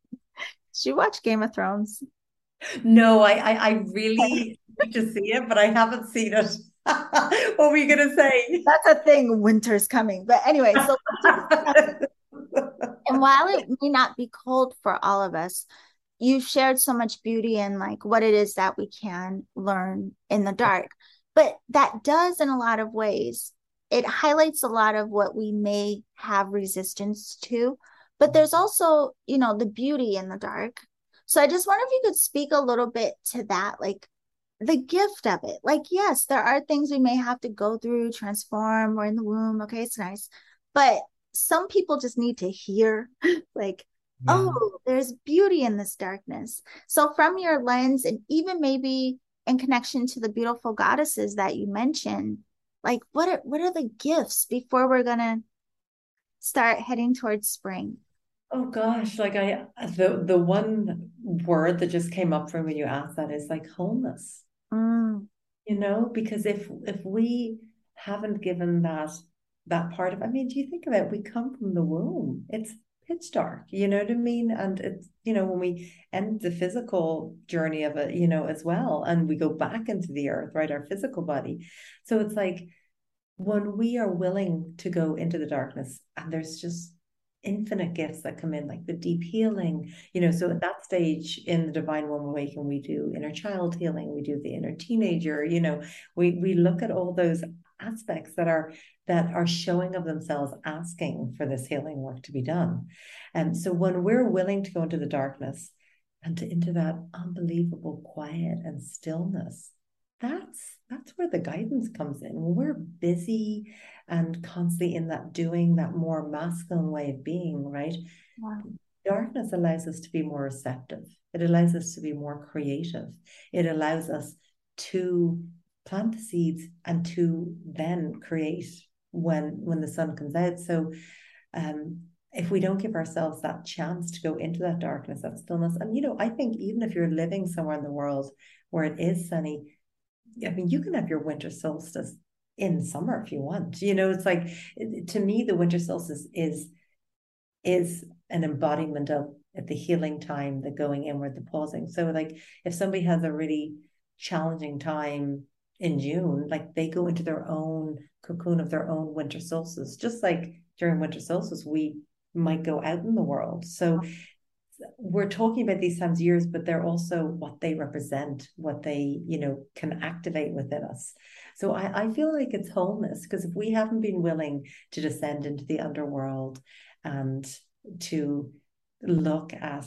Did you watch Game of Thrones? No, I, I, I really need to see it, but I haven't seen it. What were you going to say? That's a thing, winter's coming. But anyway, so and while it may not be cold for all of us, you've shared so much beauty in like what it is that we can learn in the dark. But that does, in a lot of ways, it highlights a lot of what we may have resistance to. But there's also, you know, the beauty in the dark. So I just wonder if you could speak a little bit to that, like the gift of it. Like, yes, there are things we may have to go through, transform, we're in the womb. Okay, it's nice. But some people just need to hear like, yeah. Oh, there's beauty in this darkness. So from your lens, and even maybe in connection to the beautiful goddesses that you mentioned, like what are, what are the gifts before we're going to start heading towards spring? Oh gosh, like I, the, the one word that just came up for me when you asked that is like wholeness, mm. you know, because if, if we haven't given that, that part of, I mean, do you think about it? We come from the womb, it's pitch dark, you know what I mean? And it's, you know, when we end the physical journey of it, you know, as well, and we go back into the earth, right? Our physical body. So it's like when we are willing to go into the darkness, and there's just infinite gifts that come in, like the deep healing, you know. So at that stage in the Divine Woman Awaken, we do inner child healing, we do the inner teenager, you know, we we look at all those aspects that are that are showing of themselves, asking for this healing work to be done. And so when we're willing to go into the darkness and to, into that unbelievable quiet and stillness, that's that's where the guidance comes in. When we're busy and constantly in that doing, that more masculine way of being, right? Wow. Darkness allows us to be more receptive. It allows us to be more creative. It allows us to plant the seeds and to then create when when the sun comes out. So um if we don't give ourselves that chance to go into that darkness, that stillness, and you know, I think even if you're living somewhere in the world where it is sunny, I mean, you can have your winter solstice in summer if you want. You know, it's like, to me, the winter solstice is is an embodiment of the healing time, the going inward, the pausing. So like if somebody has a really challenging time in June, like they go into their own cocoon of their own winter solstice, just like during winter solstice, we might go out in the world. So we're talking about these times years, but they're also what they represent, what they, you know, can activate within us. So I, I feel like it's wholeness, because if we haven't been willing to descend into the underworld and to look at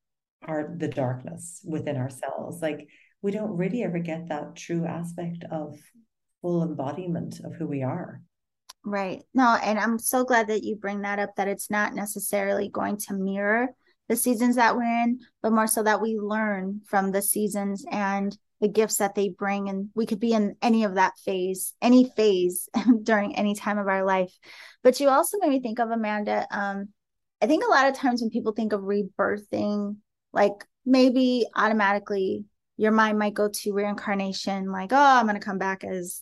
our the darkness within ourselves, like we don't really ever get that true aspect of full embodiment of who we are. Right. No, and I'm so glad that you bring that up, that it's not necessarily going to mirror the seasons that we're in, but more so that we learn from the seasons and the gifts that they bring. And we could be in any of that phase, any phase during any time of our life. But you also made me think of, Amanda, um, I think a lot of times when people think of rebirthing, like maybe automatically your mind might go to reincarnation, like, oh, I'm going to come back as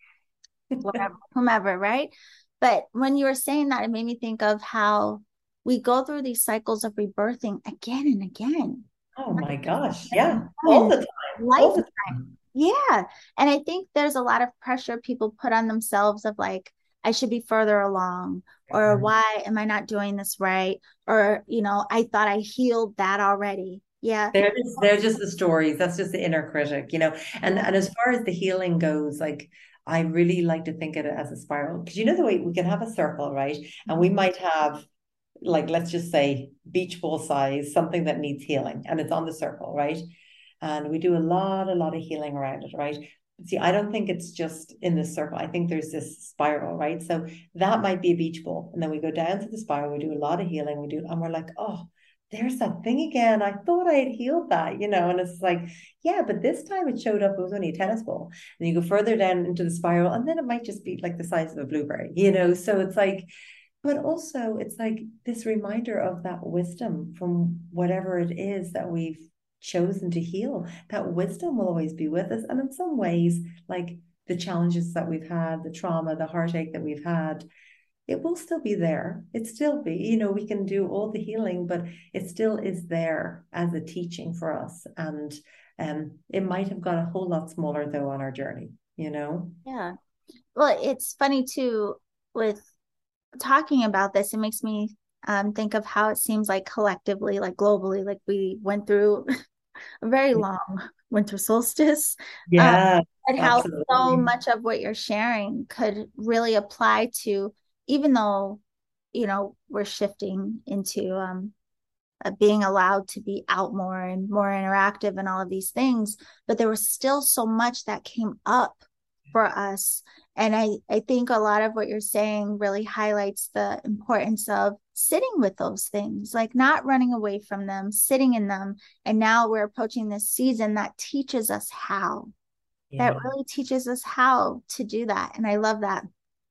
whatever, whomever, right? But when you were saying that, it made me think of how we go through these cycles of rebirthing again and again. Oh my gosh. Yeah. All the time. All the time. Yeah. And I think there's a lot of pressure people put on themselves of like, I should be further along, or why am I not doing this right? Or, you know, I thought I healed that already. Yeah. They're just, they're just the stories. That's just the inner critic, you know. And and as far as the healing goes, like I really like to think of it as a spiral. Because you know the way we can have a circle, right? And we might have, like, let's just say beach ball size, something that needs healing, and it's on the circle, right? And we do a lot, a lot of healing around it, right? See, I don't think it's just in the circle. I think there's this spiral, right? So that might be a beach ball. And then we go down to the spiral, we do a lot of healing, we do, and we're like, oh, there's that thing again. I thought I had healed that, you know, and it's like, yeah, but this time it showed up, it was only a tennis ball. And you go further down into the spiral, and then it might just be like the size of a blueberry, you know? So it's like, but also it's like this reminder of that wisdom from whatever it is that we've chosen to heal. That wisdom will always be with us. And in some ways, like the challenges that we've had, the trauma, the heartache that we've had, it will still be there. It still be, you know, we can do all the healing, but it still is there as a teaching for us. And um, it might have got a whole lot smaller though on our journey, you know? Yeah. Well, it's funny too, with talking about this, it makes me um, think of how it seems like collectively, like globally, like we went through a very long winter solstice. Yeah, um, and absolutely. how so much of what you're sharing could really apply to, even though, you know, we're shifting into um, uh, being allowed to be out more and more interactive and all of these things, but there was still so much that came up for us. And I, I think a lot of what you're saying really highlights the importance of sitting with those things, like not running away from them, sitting in them. And now we're approaching this season that teaches us how, yeah. that really teaches us how to do that. And I love that.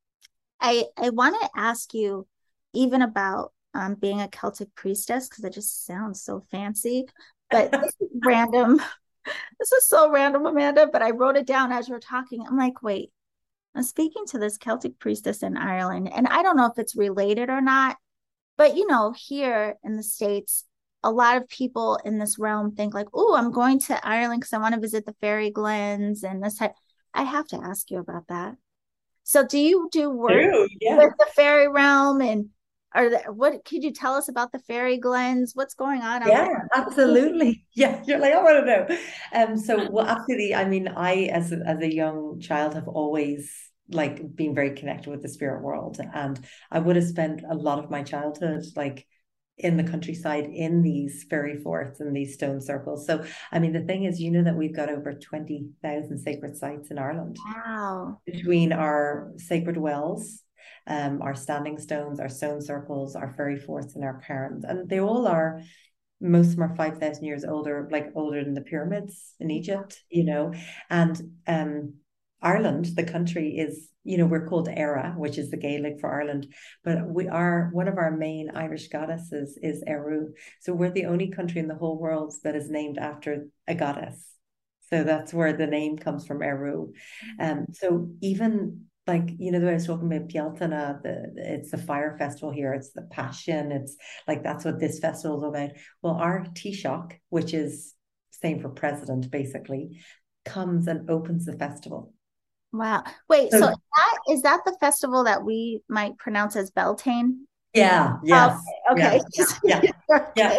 I, I want to ask you even about um, being a Celtic priestess, because it just sounds so fancy, but this is random. This is so random, Amanda, but I wrote it down as you were talking. I'm like, wait, I'm speaking to this Celtic priestess in Ireland, and I don't know if it's related or not, but you know, here in the States, a lot of people in this realm think like, oh, I'm going to Ireland because I want to visit the fairy glens and this. I have to ask you about that. So do you do work True, yeah. with the fairy realm, and are there, what could you tell us about the fairy glens? What's going on? Yeah, absolutely. Yeah, you're like, I want to know. Um, so well, absolutely. I mean, I as a, as a young child have always like been very connected with the spirit world, and I would have spent a lot of my childhood like in the countryside in these fairy forts and these stone circles. So, I mean, the thing is, you know, that we've got over twenty thousand sacred sites in Ireland. Wow. Between our sacred wells, um, our standing stones, our stone circles, our fairy forts, and our cairns. And they all are, most of them are five thousand years older, like older than the pyramids in Egypt, you know. And um, Ireland, the country, is, you know, we're called Era, which is the Gaelic for Ireland, but we are, one of our main Irish goddesses is Eru. So we're the only country in the whole world that is named after a goddess. So that's where the name comes from, Eru. Um, so even like, you know, the way I was talking about Pialtana, the, it's the fire festival here, it's the passion, it's like, that's what this festival is about. Well, our Taoiseach, which is same for president, basically, comes and opens the festival. Wow. Wait, So, so is that, is that the festival that we might pronounce as Beltane? yeah, yes, Okay. yeah, Okay. yeah, yeah, yeah.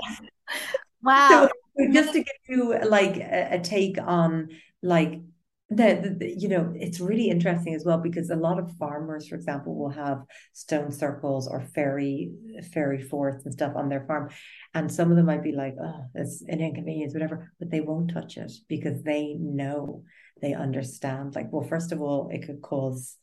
Wow. So, so just to give you like a, a take on like the, the, the, you know, it's really interesting as well, because a lot of farmers, for example, will have stone circles or fairy fairy forts and stuff on their farm, and some of them might be like, oh, it's an inconvenience, whatever, but they won't touch it because they know, they understand. Like, well, first of all, it could cause,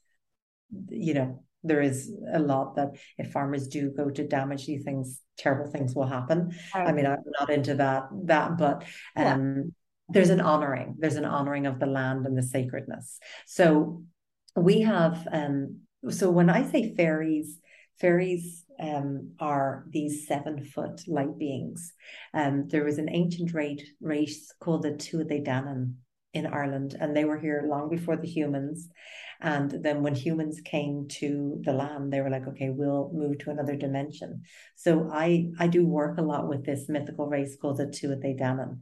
you know, there is a lot that if farmers do go to damage these things, terrible things will happen. Right. I mean, I'm not into that, that, but um, yeah. there's an honoring, there's an honoring of the land and the sacredness. So we have, um, so when I say fairies, fairies um, are these seven foot light beings. Um, there was an ancient race, race called the Tuatha Dé Danann in Ireland, and they were here long before the humans. And then when humans came to the land, they were like, okay, we'll move to another dimension. So I I do work a lot with this mythical race called the Tuatha Dé Danann.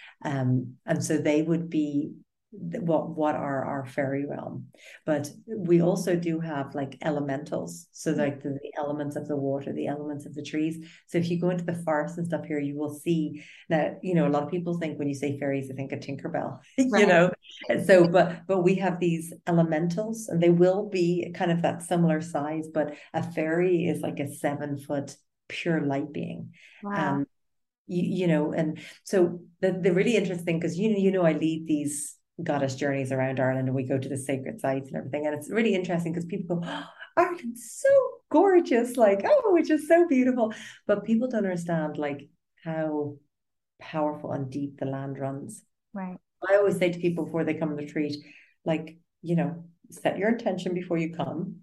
Um, and so they would be what what are our fairy realm. But we also do have like elementals, so like the, the elements of the water, the elements of the trees. So if you go into the forest and stuff here, you will see that, you know, a lot of people think when you say fairies, they think of Tinkerbell, right. You know. And so but but we have these elementals, and they will be kind of that similar size, but a fairy is like a seven foot pure light being. Wow. And you, you know, and so the, the really interesting, because you know, you know, I lead these goddess journeys around Ireland, and we go to the sacred sites and everything, and it's really interesting because people go, oh, Ireland's so gorgeous, like, oh, it's just so beautiful, but people don't understand like how powerful and deep the land runs. Right. I always say to people before they come on the retreat, like, you know, set your intention before you come,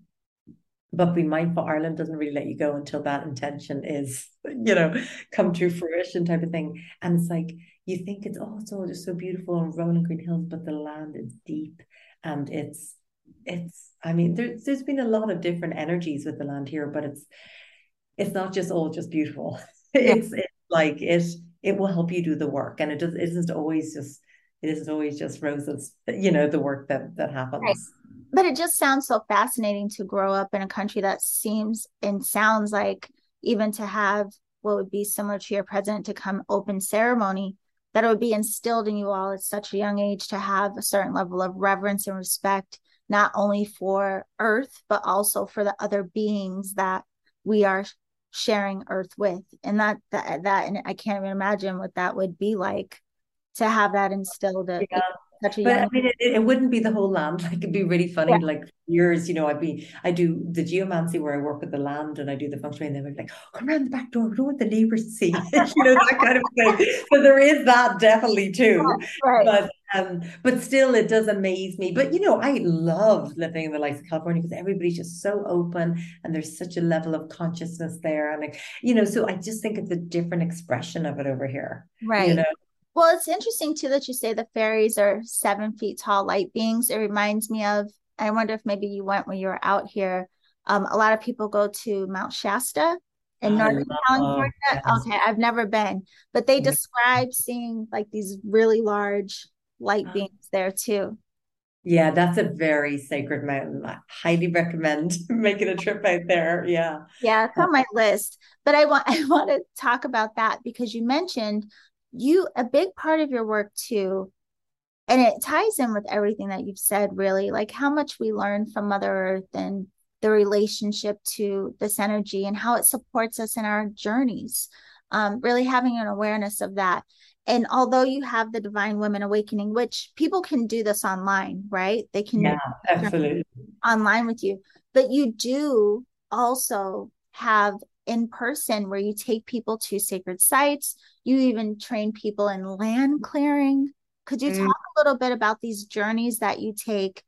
but be mindful, Ireland doesn't really let you go until that intention is, you know, come to fruition type of thing. And it's like, you think it's, oh, it's all just so beautiful and rolling green hills, but the land is deep, and it's, it's, I mean, there's, there's been a lot of different energies with the land here, but it's, it's not just all just beautiful. Yeah. It's, it's like, it, it will help you do the work. And it does, it isn't always just, it isn't always just roses, you know, the work that, that happens. Right. But it just sounds so fascinating to grow up in a country that seems and sounds like, even to have what would be similar to your president to come open ceremony, that it would be instilled in you all at such a young age to have a certain level of reverence and respect, not only for Earth, but also for the other beings that we are sharing Earth with. And that, that, that and I can't even imagine what that would be like to have that instilled at yeah. such a but young I mean, it, it wouldn't be the whole land. Like, it'd be really funny. Yeah. Like years, you know, I'd be, I do the geomancy where I work with the land and I do the feng shui, and they would be like, oh, come around the back door, we don't want the neighbors to see, you know, that kind of thing. So there is that definitely too. Right. But um, but still, it does amaze me. But you know, I love living in the likes of California because everybody's just so open, and there's such a level of consciousness there, and like, you know, so I just think it's a different expression of it over here. Right. You know. Well, it's interesting too that you say the fairies are seven feet tall light beings. It reminds me of, I wonder if maybe you went when you were out here. Um, a lot of people go to Mount Shasta in Northern California. Yes. Okay, I've never been, but they describe seeing like these really large light beings there too. Yeah, that's a very sacred mountain. I highly recommend making a trip out there. Yeah. Yeah, it's on my list. But I want I want to talk about that because you mentioned you a big part of your work too, and it ties in with everything that you've said, really, like how much we learn from Mother Earth and the relationship to this energy and how it supports us in our journeys. Um, really having an awareness of that. And although you have the Divine Women Awakening, which people can do this online, right? They can yeah, absolutely online with you, but you do also have in person where you take people to sacred sites. You even train people in land clearing. Could you mm. talk a little bit about these journeys that you take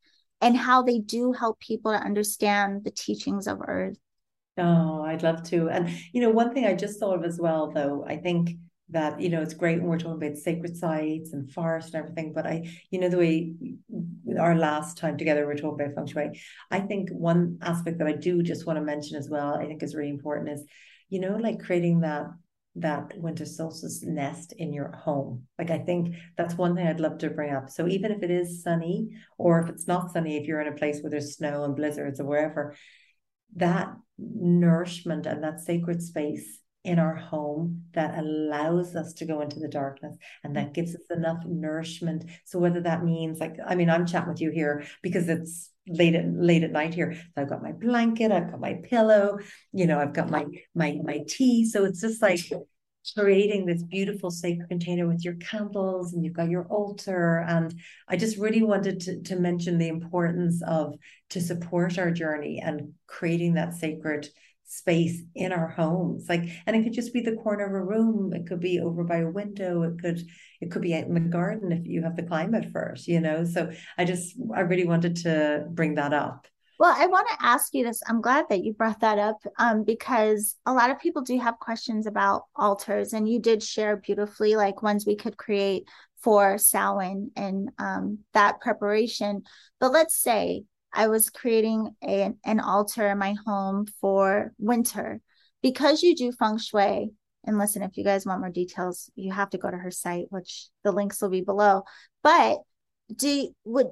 and how they do help people to understand the teachings of Earth. Oh, I'd love to. And, you know, one thing I just thought of as well, though, I think that, you know, it's great when we're talking about sacred sites and forest and everything, but I, you know, the way our last time together we're talking about feng shui, I think one aspect that I do just want to mention as well, I think is really important is, you know, like creating that that winter solstice nest in your home. Like, I think that's one thing I'd love to bring up. So even if it is sunny, or if it's not sunny, if you're in a place where there's snow and blizzards or wherever, that nourishment and that sacred space in our home that allows us to go into the darkness and that gives us enough nourishment. So whether that means, like, I mean, I'm chatting with you here because it's late at late at night here. So I've got my blanket, I've got my pillow, you know, I've got my my my tea. So it's just like creating this beautiful sacred container with your candles, and you've got your altar. And I just really wanted to, to mention the importance of to support our journey and creating that sacred space in our homes. Like, and it could just be the corner of a room, it could be over by a window, it could it could be out in the garden if you have the climate for it, you know. So I just I really wanted to bring that up. Well, I want to ask you this. I'm glad that you brought that up, um, because a lot of people do have questions about altars, and you did share beautifully, like ones we could create for Samhain and um, that preparation. But let's say I was creating a, an altar in my home for winter. Because you do feng shui, and listen, if you guys want more details, you have to go to her site, which the links will be below. But do would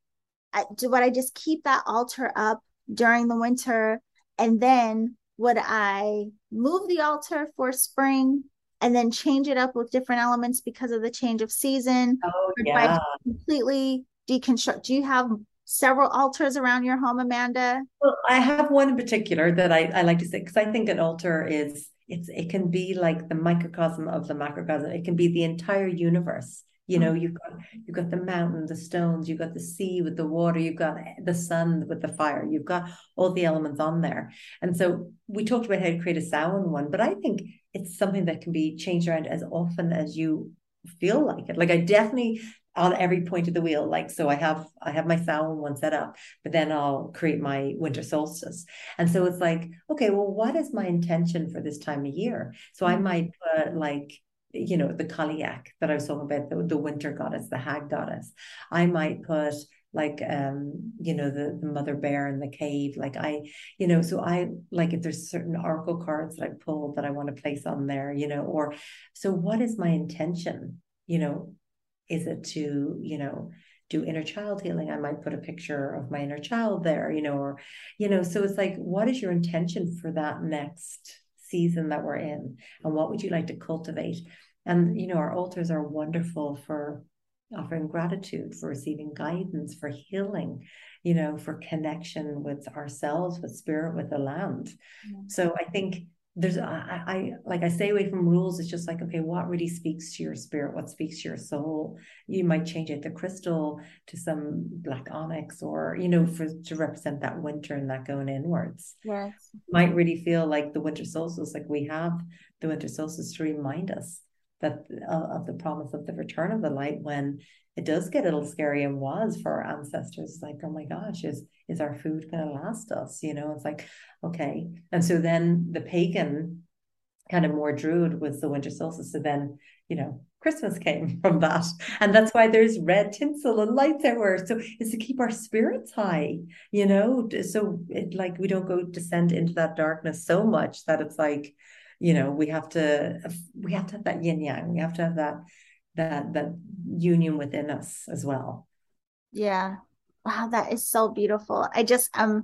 do would I just keep that altar up during the winter, and then would I move the altar for spring and then change it up with different elements because of the change of season? Oh, Or do I yeah. completely deconstruct? Do you have several altars around your home, Amanda? Well, I have one in particular that I, I like to say, because I think an altar is it's it can be like the microcosm of the macrocosm. It can be the entire universe. You know, you've got you've got the mountain, the stones, you've got the sea with the water, you've got the sun with the fire, you've got all the elements on there. And so we talked about how to create a Samhain one, but I think it's something that can be changed around as often as you feel like it. Like, I definitely on every point of the wheel, like, so I have I have my Samhain one set up, but then I'll create my winter solstice. And so it's like, okay, well, what is my intention for this time of year? So I might put, like, you know, the Cailleach that I was talking about, the, the winter goddess, the hag goddess. I might put, like, um you know, the, the mother bear in the cave. Like, I, you know, so I, like, if there's certain oracle cards that I pulled that I want to place on there, you know. Or so what is my intention? You know, is it to, you know, do inner child healing? I might put a picture of my inner child there, you know. Or, you know, so it's like, what is your intention for that next season that we're in, and what would you like to cultivate? And, you know, our altars are wonderful for offering gratitude, for receiving guidance, for healing, you know, for connection with ourselves, with spirit, with the land. Mm-hmm. So I think there's, I, I, like, I stay away from rules. It's just like, okay, what really speaks to your spirit? What speaks to your soul? You might change it, the crystal, to some black onyx, or, you know, for to represent that winter and that going inwards. Yes. Might really feel like the winter solstice, like we have the winter solstice to remind us that uh, of the promise of the return of the light, when it does get a little scary, and was for our ancestors. Like, oh my gosh, is is our food going to last us? You know, it's like, okay. And so then the pagan kind of more druid was the winter solstice. So then, you know, Christmas came from that. And that's why there's red tinsel and lights everywhere. So it's to keep our spirits high, you know, so it, like, we don't go descend into that darkness so much that it's like, you know, we have to we have to have that yin yang. We have to have that that that union within us as well. Yeah. Wow, that is so beautiful. I just um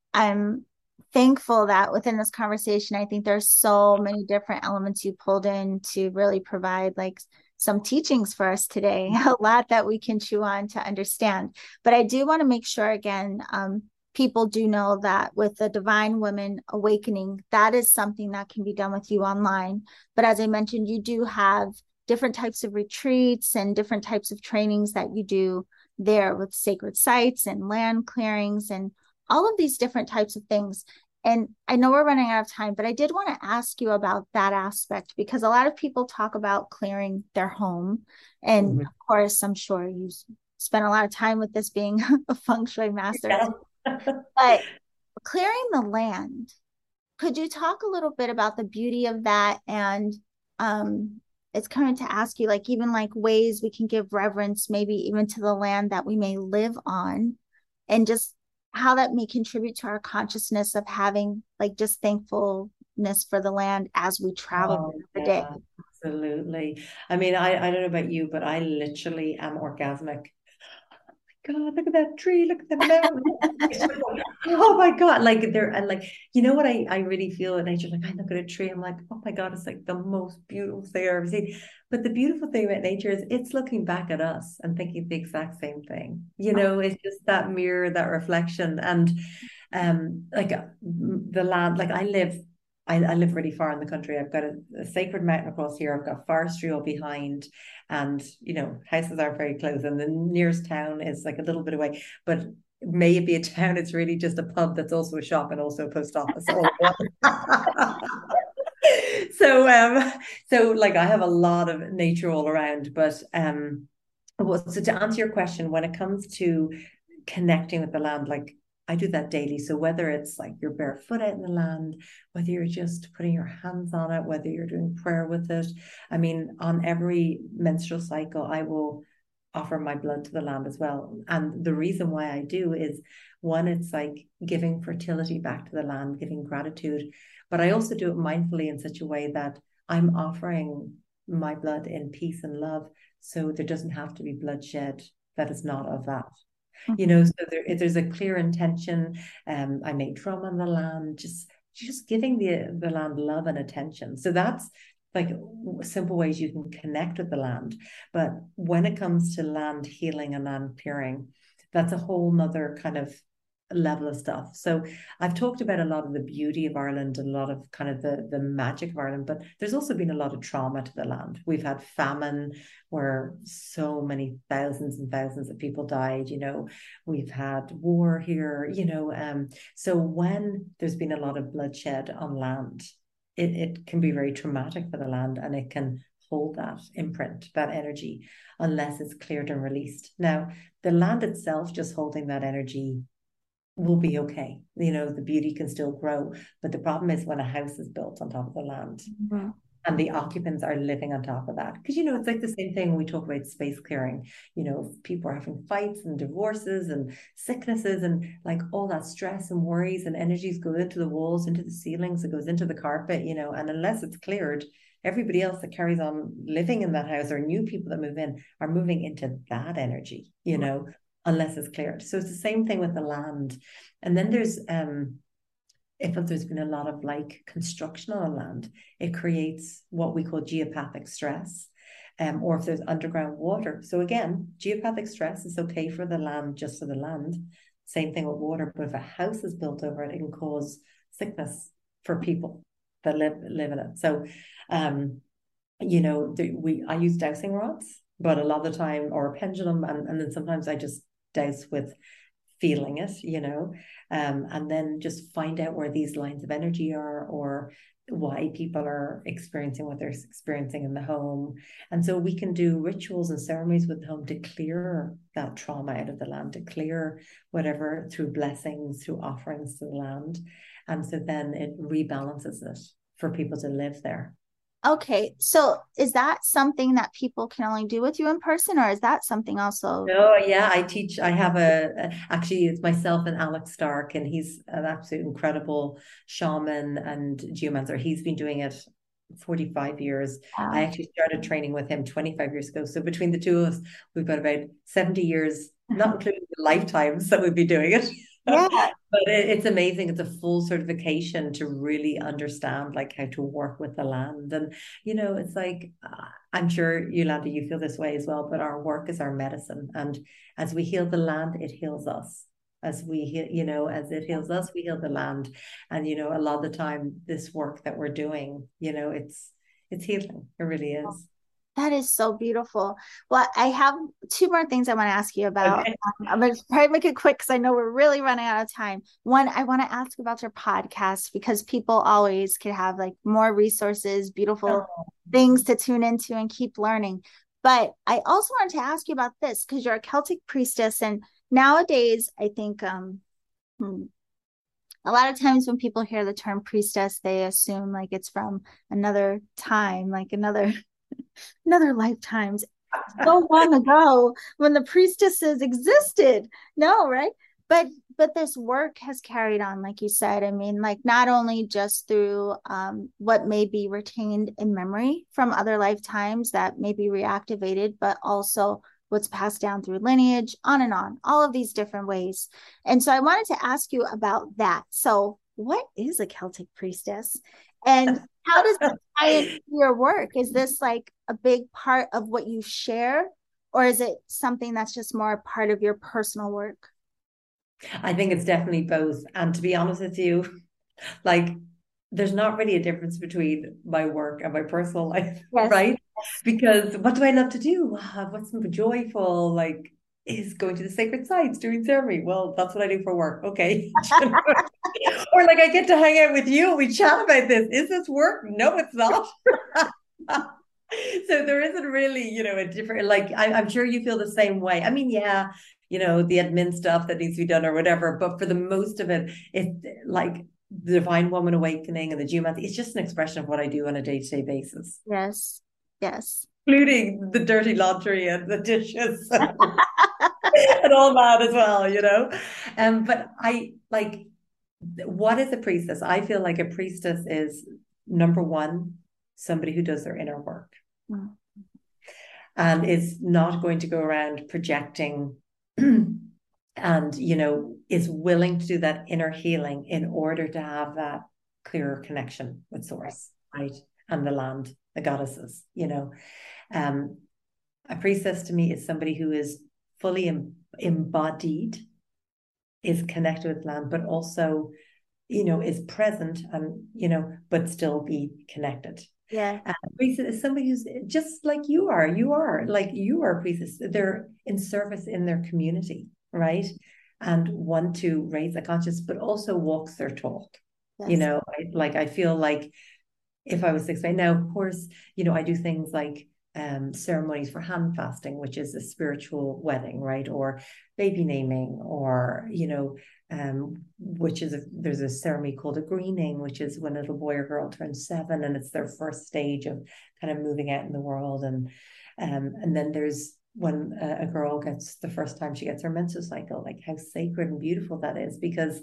I'm thankful that within this conversation, I think there's so many different elements you pulled in to really provide, like, some teachings for us today, a lot that we can chew on to understand. But I do want to make sure, again, um, people do know that with the Divine Women Awakening, that is something that can be done with you online. But as I mentioned, you do have different types of retreats and different types of trainings that you do there with sacred sites and land clearings and all of these different types of things. And I know we're running out of time, but I did want to ask you about that aspect, because a lot of people talk about clearing their home. And mm-hmm. of course, I'm sure you spent a lot of time with this being a feng shui master. Yeah. But clearing the land, could you talk a little bit about the beauty of that? And um, it's coming to ask you, like, even like ways we can give reverence, maybe even to the land that we may live on, and just how that may contribute to our consciousness of having like just thankfulness for the land as we travel Oh, the yeah, day. absolutely. I mean, I, I don't know about you, but I literally am orgasmic. God, look at that tree, look at that mountain. It's just like, oh my God. Like there and like, you know what I, I really feel in nature? Like I look at a tree, I'm like, oh my God, it's like the most beautiful thing I've ever seen. But the beautiful thing about nature is it's looking back at us and thinking the exact same thing. You know, it's just that mirror, that reflection. And um, like uh, the land, like I live I, I live really far in the country. I've got a, a sacred mountain across here. I've got forestry all behind, and you know, houses are very close. And the nearest town is like a little bit away. But may it be a town, it's really just a pub that's also a shop and also a post office. All so um, so like I have a lot of nature all around. But um, well, so to answer your question, when it comes to connecting with the land, like I do that daily. So whether it's like you're barefoot out in the land, whether you're just putting your hands on it, whether you're doing prayer with it. I mean, on every menstrual cycle, I will offer my blood to the land as well. And the reason why I do is one, it's like giving fertility back to the land, giving gratitude. But I also do it mindfully in such a way that I'm offering my blood in peace and love. So there doesn't have to be bloodshed that is not of that. You know, so there, there's a clear intention. Um, I make drum on the land, just just giving the the land love and attention. So that's like simple ways you can connect with the land. But when it comes to land healing and land clearing, that's a whole nother kind of level of stuff. So I've talked about a lot of the beauty of Ireland and a lot of kind of the the magic of Ireland, but there's also been a lot of trauma to the land. We've had famine where so many thousands and thousands of people died, you know. We've had war here, you know. Um, so when there's been a lot of bloodshed on land, it, it can be very traumatic for the land, and it can hold that imprint, that energy, unless it's cleared and released. Now, the land itself just holding that energy will be okay. You know, the beauty can still grow. But the problem is when a house is built on top of the land, mm-hmm. and the occupants are living on top of that. Because, you know, it's like the same thing when we talk about space clearing. You know, people are having fights and divorces and sicknesses and like all that stress and worries and energies go into the walls, into the ceilings, it goes into the carpet, you know, and unless it's cleared, everybody else that carries on living in that house or new people that move in are moving into that energy, you know, unless it's cleared. So it's the same thing with the land. And then there's, um, if there's been a lot of like construction on land, it creates what we call geopathic stress, um, or if there's underground water. So again, geopathic stress is okay for the land, just for the land. Same thing with water, but if a house is built over it, it can cause sickness for people that live live in it. So, um, you know, we I use dowsing rods, but a lot of the time, or a pendulum, and, and then sometimes I just douse with feeling it, you know, um, and then just find out where these lines of energy are, or why people are experiencing what they're experiencing in the home. And so we can do rituals and ceremonies with the home to clear that trauma out of the land, to clear whatever through blessings, through offerings to the land. And so then it rebalances it for people to live there. Okay, so is that something that people can only do with you in person, or is that something also? No, yeah, I teach. I have a, a actually it's myself and Alex Stark, and he's an absolute incredible shaman and geomancer. He's been doing it forty-five years. Wow. I actually started training with him twenty-five years ago. So between the two of us, we've got about seventy years, not including the lifetimes that we've been doing it. Yeah. But it, it's amazing. It's a full certification to really understand like how to work with the land. And, you know, it's like, uh, I'm sure Yolanda, you feel this way as well, but our work is our medicine. And as we heal the land, it heals us. As we heal, you know, as it heals us, we heal the land. And, you know, a lot of the time, this work that we're doing, you know, it's, it's healing. It really is. That is so beautiful. Well, I have two more things I want to ask you about. Okay. Um, I'm going to try to make it quick because I know we're really running out of time. One, I want to ask about your podcast, because people always can have like more resources, beautiful oh. things to tune into and keep learning. But I also wanted to ask you about this because you're a Celtic priestess, and nowadays I think um hmm, a lot of times when people hear the term priestess, they assume like it's from another time, like another another lifetimes so long ago when the priestesses existed. No, right? But but this work has carried on, like you said. I mean, like not only just through um, what may be retained in memory from other lifetimes that may be reactivated, but also what's passed down through lineage, on and on, all of these different ways. And so I wanted to ask you about that. So, what is a Celtic priestess? And how does it tie into your work? Is this like a big part of what you share, or is it something that's just more a part of your personal work? I think it's definitely both. And to be honest with you, like there's not really a difference between my work and my personal life, Yes. right? Because what do I love to do? Ah, what's joyful? Like is going to the sacred sites, doing ceremony. Well, that's what I do for work. Okay. Or like I get to hang out with you. We chat about this. Is this work? No, it's not. So there isn't really, you know, a different, like I, I'm sure you feel the same way. I mean, yeah, you know, the admin stuff that needs to be done or whatever, but for the most of it, it's like the Divine Woman Awakening and the Geomancy, it's just an expression of what I do on a day-to-day basis, Yes. Yes. including the dirty laundry and the dishes and all that as well, you know. Um, but I like, what is a priestess? I feel like a priestess is number one, somebody who does their inner work. Mm. And is not going to go around projecting and, you know, is willing to do that inner healing in order to have that clearer connection with source, right? And the land, the goddesses, you know. Um, a priestess to me is somebody who is fully em- embodied, is connected with land, but also, you know, is present and, you know, but still be connected. Yeah. Uh, priestess is somebody who's just like you are. You are like you are a priestess. They're in service in their community, right? And want to raise a conscience, but also walks their talk. Yes. You know, I, like I feel like if I was to explain now, of course, you know, I do things like um, ceremonies for hand fasting, which is a spiritual wedding, right? Or baby naming, or, you know, um, which is, a, there's a ceremony called a greening, which is when a little boy or girl turns seven and it's their first stage of kind of moving out in the world. And, um, and then there's when a, a girl gets the first time she gets her menstrual cycle, like how sacred and beautiful that is, because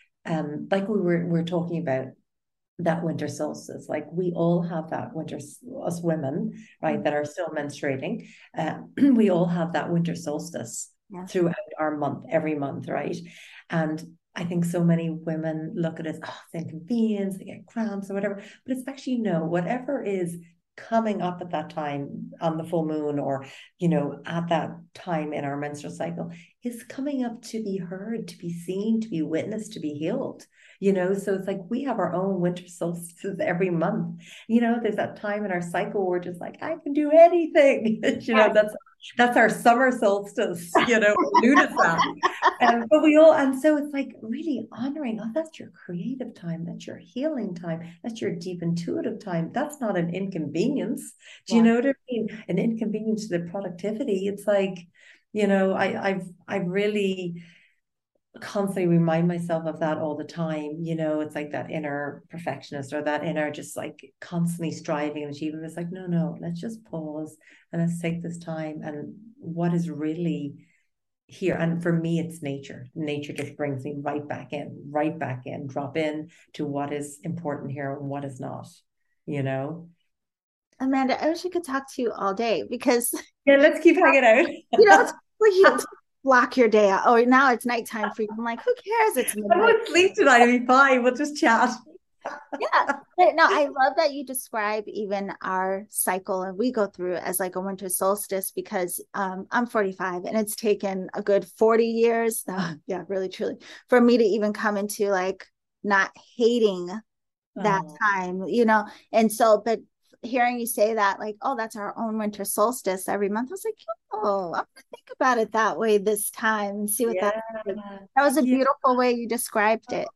um, like we were, we we're talking about, that winter solstice, like we all have that winter, us women, right, mm-hmm. that are still menstruating, uh, we all have that winter solstice yeah. throughout our month, every month, right? And I think so many women look at it as, oh, it's inconvenience, they get cramps or whatever, but it's actually no, whatever is coming up at that time on the full moon, or, you know, at that time in our menstrual cycle, is coming up to be heard, to be seen, to be witnessed, to be healed. You know, so it's like we have our own winter solstices every month. You know, there's that time in our cycle where we're just like, I can do anything. You know, that's that's our summer solstice, you know, Lunasa. Um, but we all, and so it's like really honoring, oh, that's your creative time, that's your healing time, that's your deep intuitive time. That's not an inconvenience. Do you yeah. know what I mean? An inconvenience to the productivity. It's like, you know, I, I've I've really constantly remind myself of that all the time. You know, it's like that inner perfectionist or that inner just like constantly striving and achieving. It's like, no, no, let's just pause and let's take this time and what is really here. And for me, it's nature. Nature just brings me right back in, right back in, drop in to what is important here and what is not, you know. Amanda, I wish I could talk to you all day because yeah, let's keep hanging out. You know, it's like you block your day out. Oh, now it's nighttime for you. I'm like, who cares? It's midnight. I won't sleep tonight. It'll be fine. We'll just chat. Yeah. But no, I love that you describe even our cycle and we go through as like a winter solstice because um, I'm forty-five and it's taken a good forty years. Oh, yeah, really, truly, for me to even come into like not hating that oh. time, you know? And so, but hearing you say that, like, oh, that's our own winter solstice every month. I was like, oh, I'm gonna think about it that way this time and see what yeah. that is. That was a beautiful yeah. way you described it.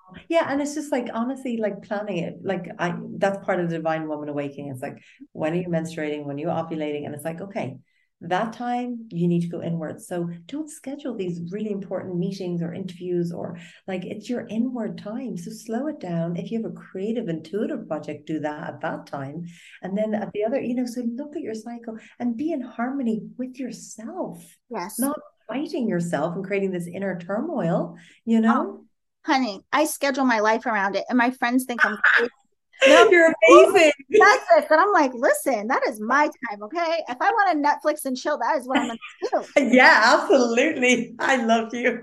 Yeah, and it's just like honestly, like planning it. Like I that's part of the Divine Woman Awakening. It's like when are you menstruating, when are you ovulating? And it's like, okay, that time you need to go inward. So don't schedule these really important meetings or interviews or like it's your inward time. So slow it down. If you have a creative, intuitive project, do that at that time. And then at the other, you know, so look at your cycle and be in harmony with yourself, Yes. not fighting yourself and creating this inner turmoil, you Oh, know? honey, I schedule my life around it, and my friends think I'm crazy. No, You're amazing. that's it. But I'm like, listen, that is my time, okay? If I want to Netflix and chill, that is what I'm going to do. Yeah, absolutely. I love you.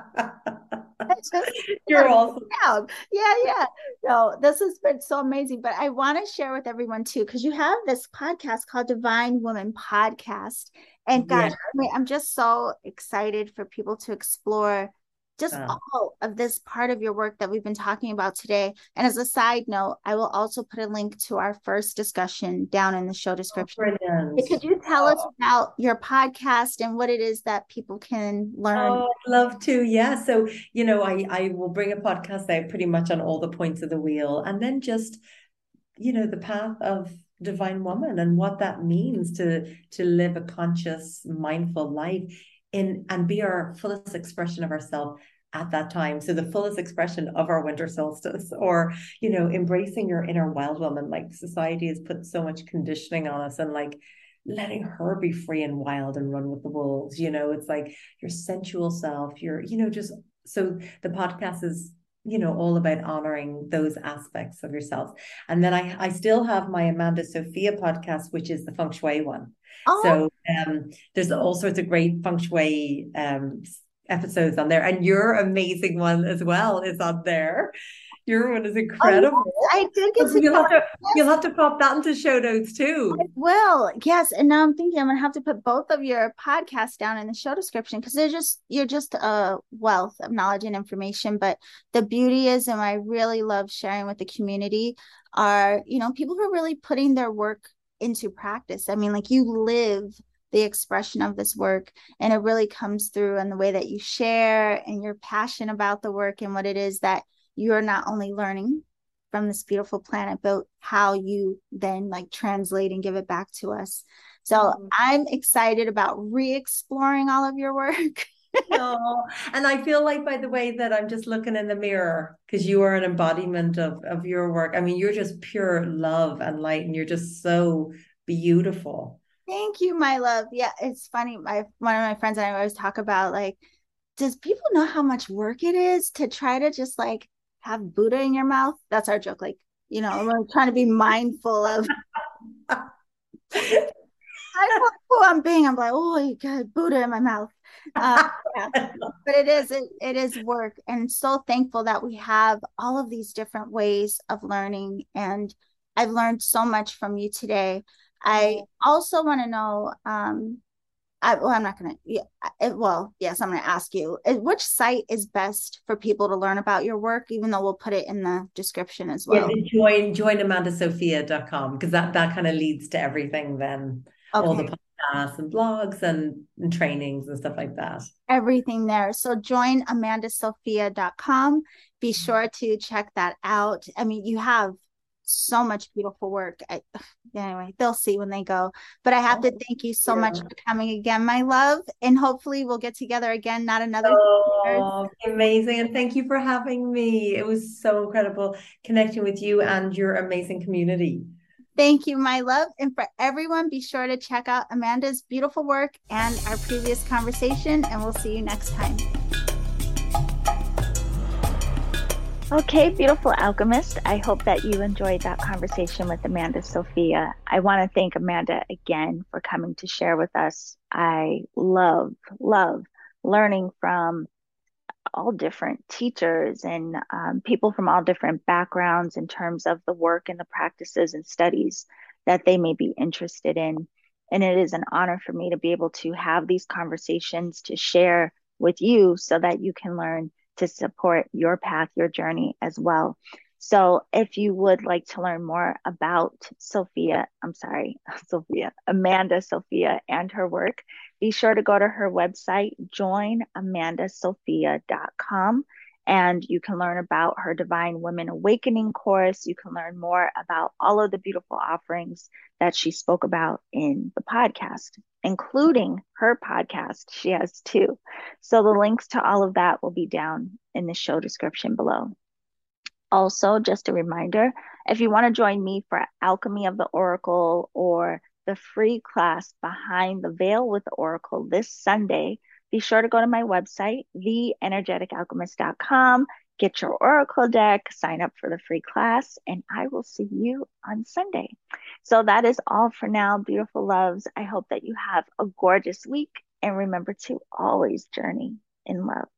It's just, You're awesome. down. Yeah, yeah. No, this has been so amazing. But I want to share with everyone too, because you have this podcast called Divine Woman Podcast. And gosh, Yeah. I mean, I'm just so excited for people to explore just Uh, all of this part of your work that we've been talking about today. And as a side note, I will also put a link to our first discussion down in the show description. brilliant. Could you tell us Oh, about your podcast and what it is that people can learn? oh, I'd love to. Yeah. So, you know, I I will bring a podcast out pretty much on all the points of the wheel and then just, you know, the path of divine woman and what that means to to live a conscious, mindful life in and be our fullest expression of ourselves at that time. So the fullest expression of our winter solstice, or you know, embracing your inner wild woman. Like society has put so much conditioning on us, and like letting her be free and wild and run with the wolves. You know, it's like your sensual self. Your, you know, just so the podcast is, you know, all about honoring those aspects of yourself. And then I, I still have my Amanda Sophia podcast, which is the feng shui one. Oh, So um, there's all sorts of great feng shui um, episodes on there. And your amazing one as well is on there. Your one is oh incredible. yes, I did get to You'll have to you'll yes, have to pop that into show notes I too. will. Yes, and now I'm thinking I'm gonna have to put both of your podcasts down in the show description because they're just you're just a wealth of knowledge and information. But the beauty is, and I really love sharing with the community, are you know people who are really putting their work into practice. I mean, like you live the expression of this work, and it really comes through in the way that you share and your passion about the work and what it is that you're not only learning from this beautiful planet, but how you then like translate and give it back to us. So Mm. I'm excited about re-exploring all of your work. No, and I feel like, by the way, that I'm just looking in the mirror because you are an embodiment of of your work. I mean, you're just pure love and light, and you're just so beautiful. Thank you, my love. Yeah, it's funny. My one of my friends and I always talk about like, does people know how much work it is to try to just like have Buddha in your mouth? That's our joke. Like, you know, we're trying to be mindful of I don't know who I'm being. I'm like, oh, you got Buddha in my mouth. Uh, yeah. But it is it, it is work, and so thankful that we have all of these different ways of learning. And I've learned so much from you today. I Oh, also want to know. Um, I, well, I'm not going to. Yeah, I- well, yes, I'm going to ask you. uh, Which site is best for people to learn about your work? Even though we'll put it in the description as yeah, well. the join join amanda sophia dot com because that that kind of leads to everything then, all the Okay, podcasts and blogs and, and trainings and stuff like that. everything there. So join amanda sophia dot com. Be sure to check that out. I mean, you have so much beautiful work. I, anyway, they'll see when they go. But I have to Oh, thank you so much yeah. for coming again, my love. And hopefully we'll get together again, not another years. Oh, amazing. And thank you for having me. It was so incredible connecting with you and your amazing community. Thank you, my love. And for everyone, be sure to check out Amanda's beautiful work and our previous conversation. And we'll see you next time. Okay, beautiful alchemist. I hope that you enjoyed that conversation with Amanda Sophia. I want to thank Amanda again for coming to share with us. I love, love learning from all different teachers and um, people from all different backgrounds in terms of the work and the practices and studies that they may be interested in. And it is an honor for me to be able to have these conversations to share with you so that you can learn to support your path, your journey as well. So if you would like to learn more about Sophia, I'm sorry, Sophia, Amanda Sophia and her work, be sure to go to her website, join amanda sophia dot com, And you can learn about her Divine Women Awakening course. You can learn more about all of the beautiful offerings that she spoke about in the podcast, including her podcast. She has two. So the links to all of that will be down in the show description below. Also, just a reminder, if you want to join me for Alchemy of the Oracle or the free class Behind the Veil with the Oracle this Sunday, be sure to go to my website, the energetic alchemist dot com, get your Oracle deck, sign up for the free class, and I will see you on Sunday. So that is all for now, beautiful loves. I hope that you have a gorgeous week, and remember to always journey in love.